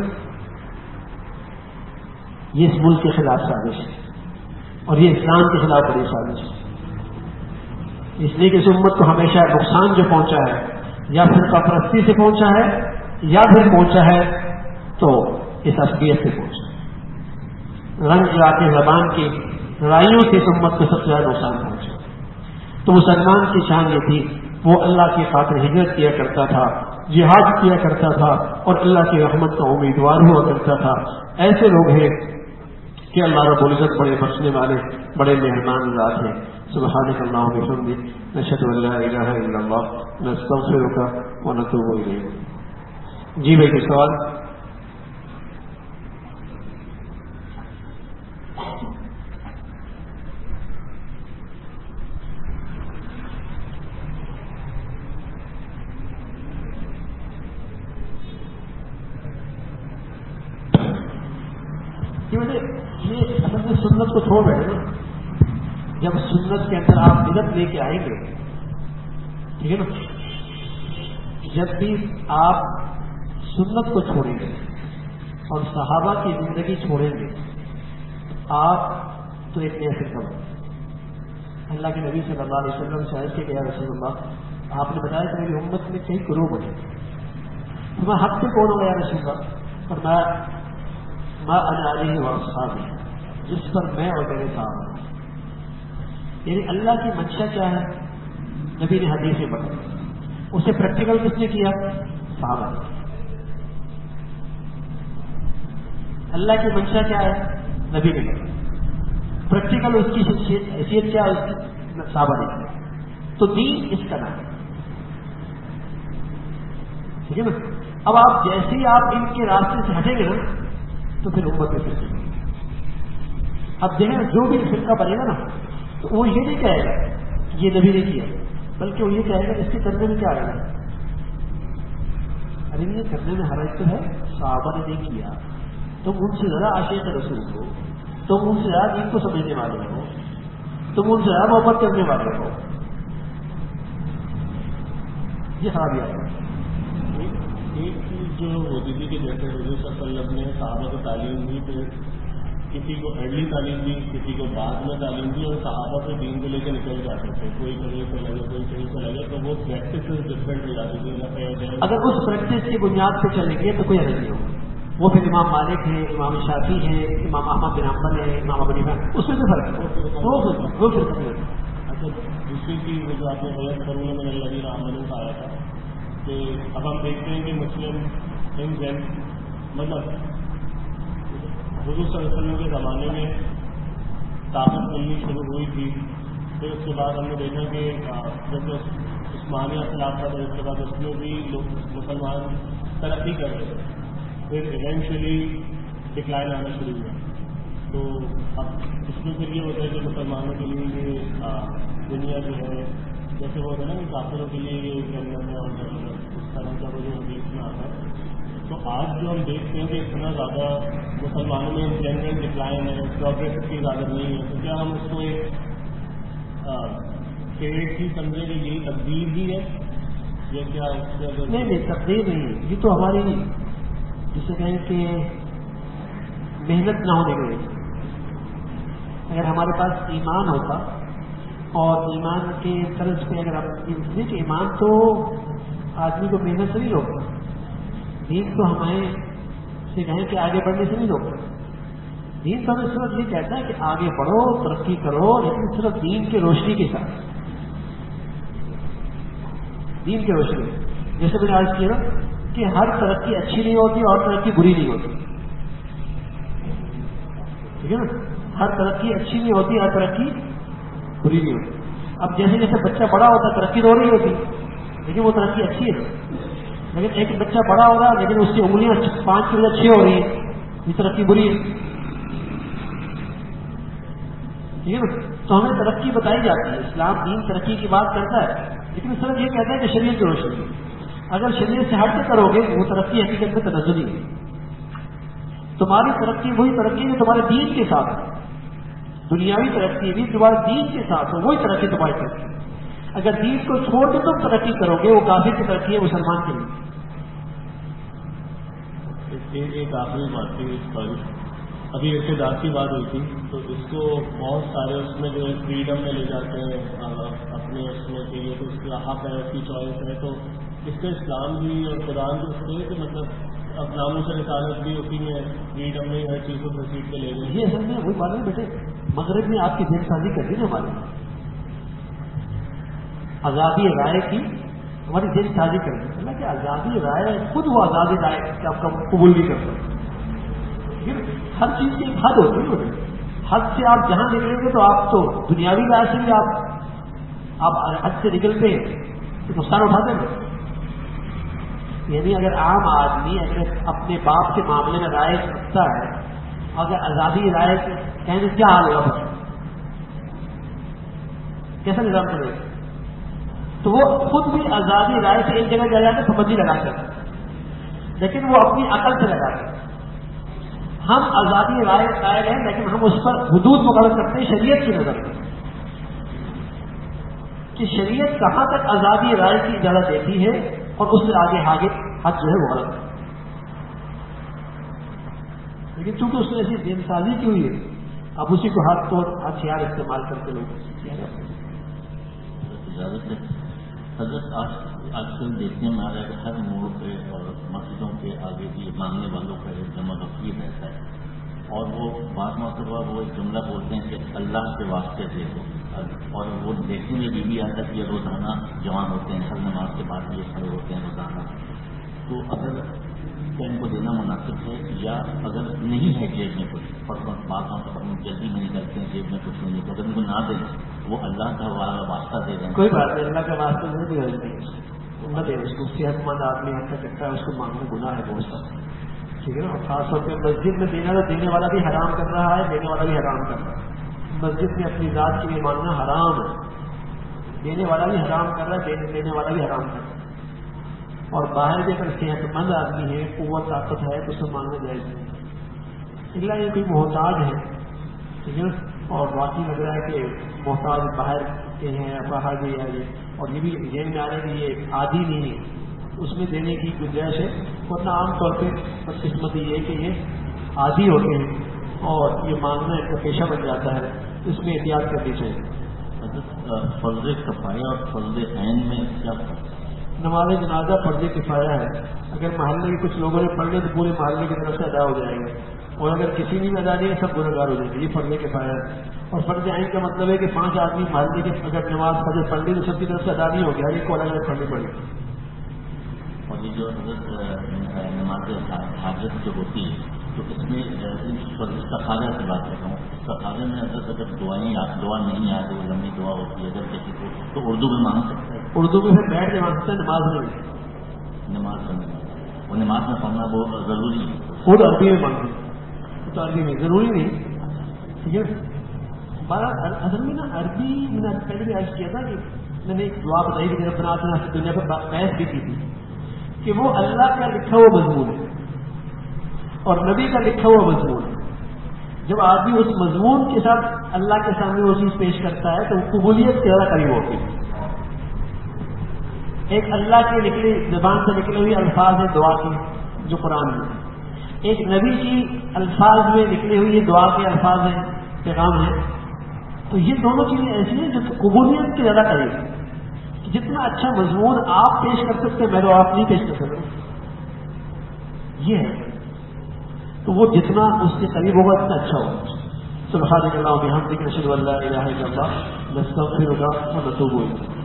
یہ اس ملک کے خلاف سازش ہے، اور یہ اسلام کے خلاف بڑی سازش ہے۔ اس لیے کہ اس امت کو ہمیشہ نقصان جو پہنچا ہے یا فرقہ پرستی سے پہنچا ہے یا پھر پہنچا ہے تو اس عصبیت سے پہنچا ہے، رنگ علاقے زبان کی لڑائیوں سے اس امت کو سب سے زیادہ نقصان پہنچا۔ تو مسلمان کی شان یہ تھی، وہ اللہ کی خاطر ہجرت کیا کرتا تھا، جہاد کیا کرتا تھا، اور اللہ کی رحمت کا امیدوار ہوا کرتا تھا۔ ایسے لوگ ہیں کہ اللہ رب العزت بڑے بخشنے والے بڑے مہربان ذات ہیں۔ سبحانک اللہم وبحمدک، نشہد ان لا الہ الا اللہ، نستغفرک ونتوب الیک۔ جی بھائی کوئی سوال؟ یہ اصل میں سنت کو چھوڑ رہے ہیں نا، جب سنت کے اندر آپ بدعت لے کے آئیں گے، ٹھیک ہے نا، جب بھی آپ سنت کو چھوڑیں گے اور صحابہ کی زندگی چھوڑیں گے، آپ تو ایک نیا فرقہ بنیں۔ اللہ کے نبی صلی اللہ علیہ وسلم سے عرض کیا کہ رسول اللہ، آپ نے بتایا کہ میری امت میں کئی گروہ بنے، تو میں حق سے کون ہوں یا رسول اللہ؟ اور میں ما انا علیہ واصحابی، جس پر میں اور میرے صحابہ۔ یعنی اللہ کی منشا کیا ہے؟ نبی نے حدیث میں بتایا، اسے پریکٹیکل کس نے کیا؟ صحابہ نے۔ اللہ کی منشا کیا ہے؟ نبی نے بتایا، پریکٹیکل اس کی حیثیت کیا ہے؟ اس کی صحابہ نے کیا۔ تو دین اس کا نام ہے، ٹھیک ہے نا؟ اب آپ جیسے ہی آپ ان کے راستے سے ہٹیں گے نا تو پھر امت میں فرقے بنے گی۔ اب دیکھیں جو بھی فرقہ بنے گا نا تو وہ یہ نہیں کہے گا یہ نبی نے کیا، بلکہ وہ یہ کہے گا اس کے کرنے میں کیا آ رہا ہے؟ ارے یہ کرنے میں حرج تو ہے، صحابہ نے نہیں کیا، تم ان سے ذرا عاشق رسول ہو، تم ان سے زیادہ دین کو سمجھنے والے ہو، تم ان سے زیادہ محبت کرنے والے ہو، یہ خرابی آ رہی ہے۔ ایک چیز جو ہوتی تھی کہ جیسے حضور صلی اللہ علیہ وسلم نے صحابہ کو تعلیم دی، تو کسی کو ارلی تعلیم دی، کسی کو بعد میں تعلیم دی، اور صحابہ کو دین کو لے کے نکل جاتے تھے، کوئی کہیں سے لگے کوئی کہیں سے لگے، تو وہ پریکٹس ڈفرینٹ ہو جاتی تھی۔ اگر اس پریکٹس کی بنیاد پہ چلیں گے تو کوئی حرج نہیں ہوگا، وہ پھر امام مالک ہے، امام شافعی ہے، امام احمد بن حنبل ہے، امام ابو حنیفہ، اس میں بھی فرق ہے، وہ وہ پھر نہیں ہوتا. اچھا دوسری چیز جو آپ نے غیر کرنے میں اللہ رحمٰن کا آیا تھا کہ اب ہم دیکھتے ہیں کہ مسلم ان جن مطلب حضور صلی اللہ علیہ وسلم کے زمانے میں طاقت ملنی شروع ہوئی تھی، پھر اس کے بعد ہم نے دیکھا کہ جیسے عثمانیہ خلافت اور اس کے بعد اس میں بھی لوگ مسلمان ترقی کر رہے تھے، پھر ایونچولی ڈکلائن آنا شروع ہوا. تو اب اس میں پھر یہ ہوتا ہے کہ مسلمانوں کے لیے یہ دنیا جو ہے جیسے وہ ہوتا ہے نا کہ کافروں کے لیے یہ جنت ہے اور اس طرح کا وہ جو حدیث میں آتا ہے. تو آج جو ہم دیکھتے ہیں کہ اتنا زیادہ مسلمانوں میں جنرل ڈکلائن ہے، پروگریس کی زیادہ نہیں ہے، تو کیا ہم اس کو ایک فیٹ ہی سمجھیں کہ یہی تقدیر بھی ہے یا کیا؟ نہیں نہیں تقدیر نہیں، یہ تو ہماری جسے کہیں کہ محنت نہ ہونے کی وجہ. اگر ہمارے پاس ایمان ہوتا اور ایمان کے طرز پہ اگر آپ کہ ایمان تو آدمی کو محنت سے نہیں روکتا، دین تو ہمیں سے کہیں کہ آگے بڑھنے سے نہیں روکتا. دین تو ہمیں صرف یہ کہتا ہے کہ آگے بڑھو، ترقی کرو، لیکن صرف دین کی روشنی کے ساتھ، دین کی روشنی. جیسے میں نے آج کیا کہ ہر ترقی اچھی نہیں ہوتی اور ترقی بری نہیں ہوتی، ٹھیک ہے نا. ہر ترقی اچھی نہیں ہوتی، ہر ترقی بری نہیں ہوتی. اب جیسے جیسے بچہ بڑا ہوتا ہے ترقی تو ہو رہی ہوتی لیکن وہ ترقی اچھی ہے. لیکن ایک بچہ بڑا ہو رہا ہے لیکن اس کی انگلیاں پانچ کی وجہ چھ ہو رہی ہیں، یہ ترقی بری ہے، ٹھیک ہے نا. تو ہمیں ترقی بتائی جاتی ہے، اسلام دین ترقی کی بات کرتا ہے، لیکن صرف یہ کہتا ہے کہ شریعت کی روشنی. اگر شریعت سے ہٹ کے کرو گے وہ ترقی حقیقت میں تنزلی ہے. تمہاری ترقی وہی ترقی جو تمہارے دین کے ساتھ ہے، دنیاوی ترقی بھی تمہارے دین کے ساتھ ہو، وہی ترقی تمہاری ترقی. اگر دین کو چھوڑ کے تم ترقی کرو گے وہ کافر کی ترقی ہے، مسلمان کے لیے. ایک آخری بات تھی اس پر، ابھی ارتداد کی بات ہوئی تھی تو اس کو بہت سارے اس میں جو ہے فریڈم میں لے جاتے ہیں اپنے اس میں کہ یہ تو اس کا حق ہے، اس کی چوائس ہے. تو اس کا اسلام بھی اور قرآن بھی اس میں کہ مطلب اب ناموں سے رسالت بھی اسی میں فریڈم میں ہر چیز کو پروسیڈ کے لے گئے. یہ اصل میں وہی بات ہے بیٹے، مغرب نے آپ کی دین سازی کر دی نا، ہماری آزادی رائے کی ہماری دین سازی کر دی. اللہ کہ آزادی رائے خود وہ آزادی رائے کہ آپ کا قبول بھی کر سکتے. ہر چیز کی ایک حد ہوتی ہے، حد سے آپ جہاں نکلیں گے تو آپ تو دنیاوی رائے سے بھی آپ آپ حد سے نکلتے ہیں تو نقصان اٹھاتے ہیں. یعنی اگر عام آدمی اگر اپنے باپ کے معاملے میں رائے رکھتا ہے، اگر آزادی رائے کہیں تو کیا حال ہوگا، کیسا نظام چلے گا؟ تو وہ خود بھی آزادی رائے سے ایک جگہ جا جا کے پابندی لگا سکتے، لیکن وہ اپنی عقل سے لگا سکتے. ہم آزادی رائے قائل ہیں لیکن ہم اس پر حدود مقرر کرتے ہیں شریعت کی نظر میں کہ شریعت کہاں تک آزادی رائے کی اجازت دیتی ہے اور اس سے آگے آگے حد جو ہے وہ غلط ہے. لیکن چونکہ اس نے ایسی دین سازی کی ہوئی ہے اب اسی کو ہاتھ توڑ ہتھیار استعمال کرتے لوگ کیا جاتا ہے. حضرت آج آج کل دیکھنے میں آ رہا ہے کہ ہر موڑ پہ اور مسجدوں کے آگے بھی مانگنے والوں کا ایک جمع تفصیل رہتا ہے اور وہ بعض مرتبہ وہ ایک جملہ بولتے ہیں کہ اللہ کے واسطے دے دو، اور وہ دیکھنے میں بھی آتا ہے کہ یہ روزانہ جوان ہوتے ہیں، ہر نماز کے بعد یہ کھڑے ہوتے ہیں روزانہ. تو اگر ان کو دینا مناسب ہے یا اگر نہیں ہے جیب میں کچھ پر بات جلدی میں نکلتے ہیں جیب میں کچھ نہیں ہے تو اگر ان کو نہ دیں وہ اللہ کا واسطہ دے دیں. کوئی بات نہیں، اللہ کا واسطہ نہیں بھی نہ دے، اس کو صحت مند آدمی حد تک کرتا ہے اس کو مانگنا گناہ ہے بہت سارا، ٹھیک ہے نا. خاص طور پہ مسجد میں دینا تو دینے والا بھی حرام کر رہا ہے، دینے والا بھی حرام کر رہا ہے. مسجد میں اپنی ذات کے لیے مانگنا حرام ہے، دینے والا بھی حرام کر رہا ہے، دینے والا بھی حرام کر رہا ہے. اور باہر بھی اگر صحت مند آدمی ہے، قوت طاقت ہے تو اس سے مانگنا جائز نہیں، اللہ یہ کوئی محتاج ہے، ٹھیک ہے. اور باقی لگ رہا ہے کہ محتاج باہر کے ہیں باہر بھی آ گئے اور یہ بھی ذہن میں آ رہا ہے کہ یہ عادی نہیں ہے، اس میں دینے کی گنجائش ہے. ورنہ عام طور پہ بدقسمتی یہ ہے کہ یہ عادی ہوتے ہیں اور یہ مانگنا ایک کا پیشہ بن جاتا ہے، اس میں احتیاط کرنی چاہیے. فرض کفایہ اور فرض عین میں کیا فرق ہے؟ نماز جنازہ فرض کفایہ ہے. اگر محلے کے کچھ لوگوں نے پڑھ لیا تو پورے محلے کی طرف سے ادا ہو جائے گا, اور اگر کسی نے بھی ادا نہیں سب گنہگار ہو جائیں گے. یہ فرض کفایہ ہے. اور فرض عین کا مطلب ہے کہ پانچ آدمی محلے کے اگر نماز فجر پڑھ لی تو سب کی طرف سے ادا نہیں ہو گیا, ہر ایک کو الگ الگ پڑھنی پڑے گی. اور یہ جو حضرت نماز حاجت جو ہوتی ہے تو اس میں استخارہ کی بات کر رہا ہوں. استخارے میں حضرت اگر دعائیں دعا نہیں آتی, وہ لمبی دعا ہوتی ہے اگر کسی کو تو اردو میں مانگ سکتا ہے. اردو میں پھر بیٹھ کے مانگ سکتا ہے, نماز میں نماز پڑھنے وہ نماز میں پڑھنا وہ ضروری ہے. خود عربی میں مانگتے تو عربی میں ضروری نہیں. ٹھیک ہے, ہمارا اصل میں نا عربی میں نے پہلے بھی عرض کیا تھا کہ میں نے ایک دعا بتائی کہ میرا بنا سے دنیا پر بحث بھی کی تھی کہ وہ اللہ کا لکھا ہوا مضمون ہے اور نبی کا لکھا ہوا مضمون ہے. جب آدمی اس مضمون کے ساتھ اللہ کے سامنے وہ چیز پیش کرتا ہے تو قبولیت سے زیادہ قریب ہوتی ہے. ایک اللہ کے نکلے زبان سے نکلے ہوئے الفاظ ہیں دعا کے جو قرآن میں, ایک نبی کی الفاظ میں نکلے ہوئے دعا کے الفاظ ہیں, پیغام ہیں. تو یہ دونوں چیزیں ایسی ہیں جو قبولیت کے زیادہ قریب ہیں. جتنا اچھا مضمون آپ پیش کر سکتے میں تو آپ نہیں پیش کر سکتے, یہ ہے. تو وہ جتنا اس کے قریب ہوگا اتنا اچھا ہوگا. سبحانک اللہم و بحمدک اشہد ان لا الہ الا انت نستغفرک و نتوب الیک.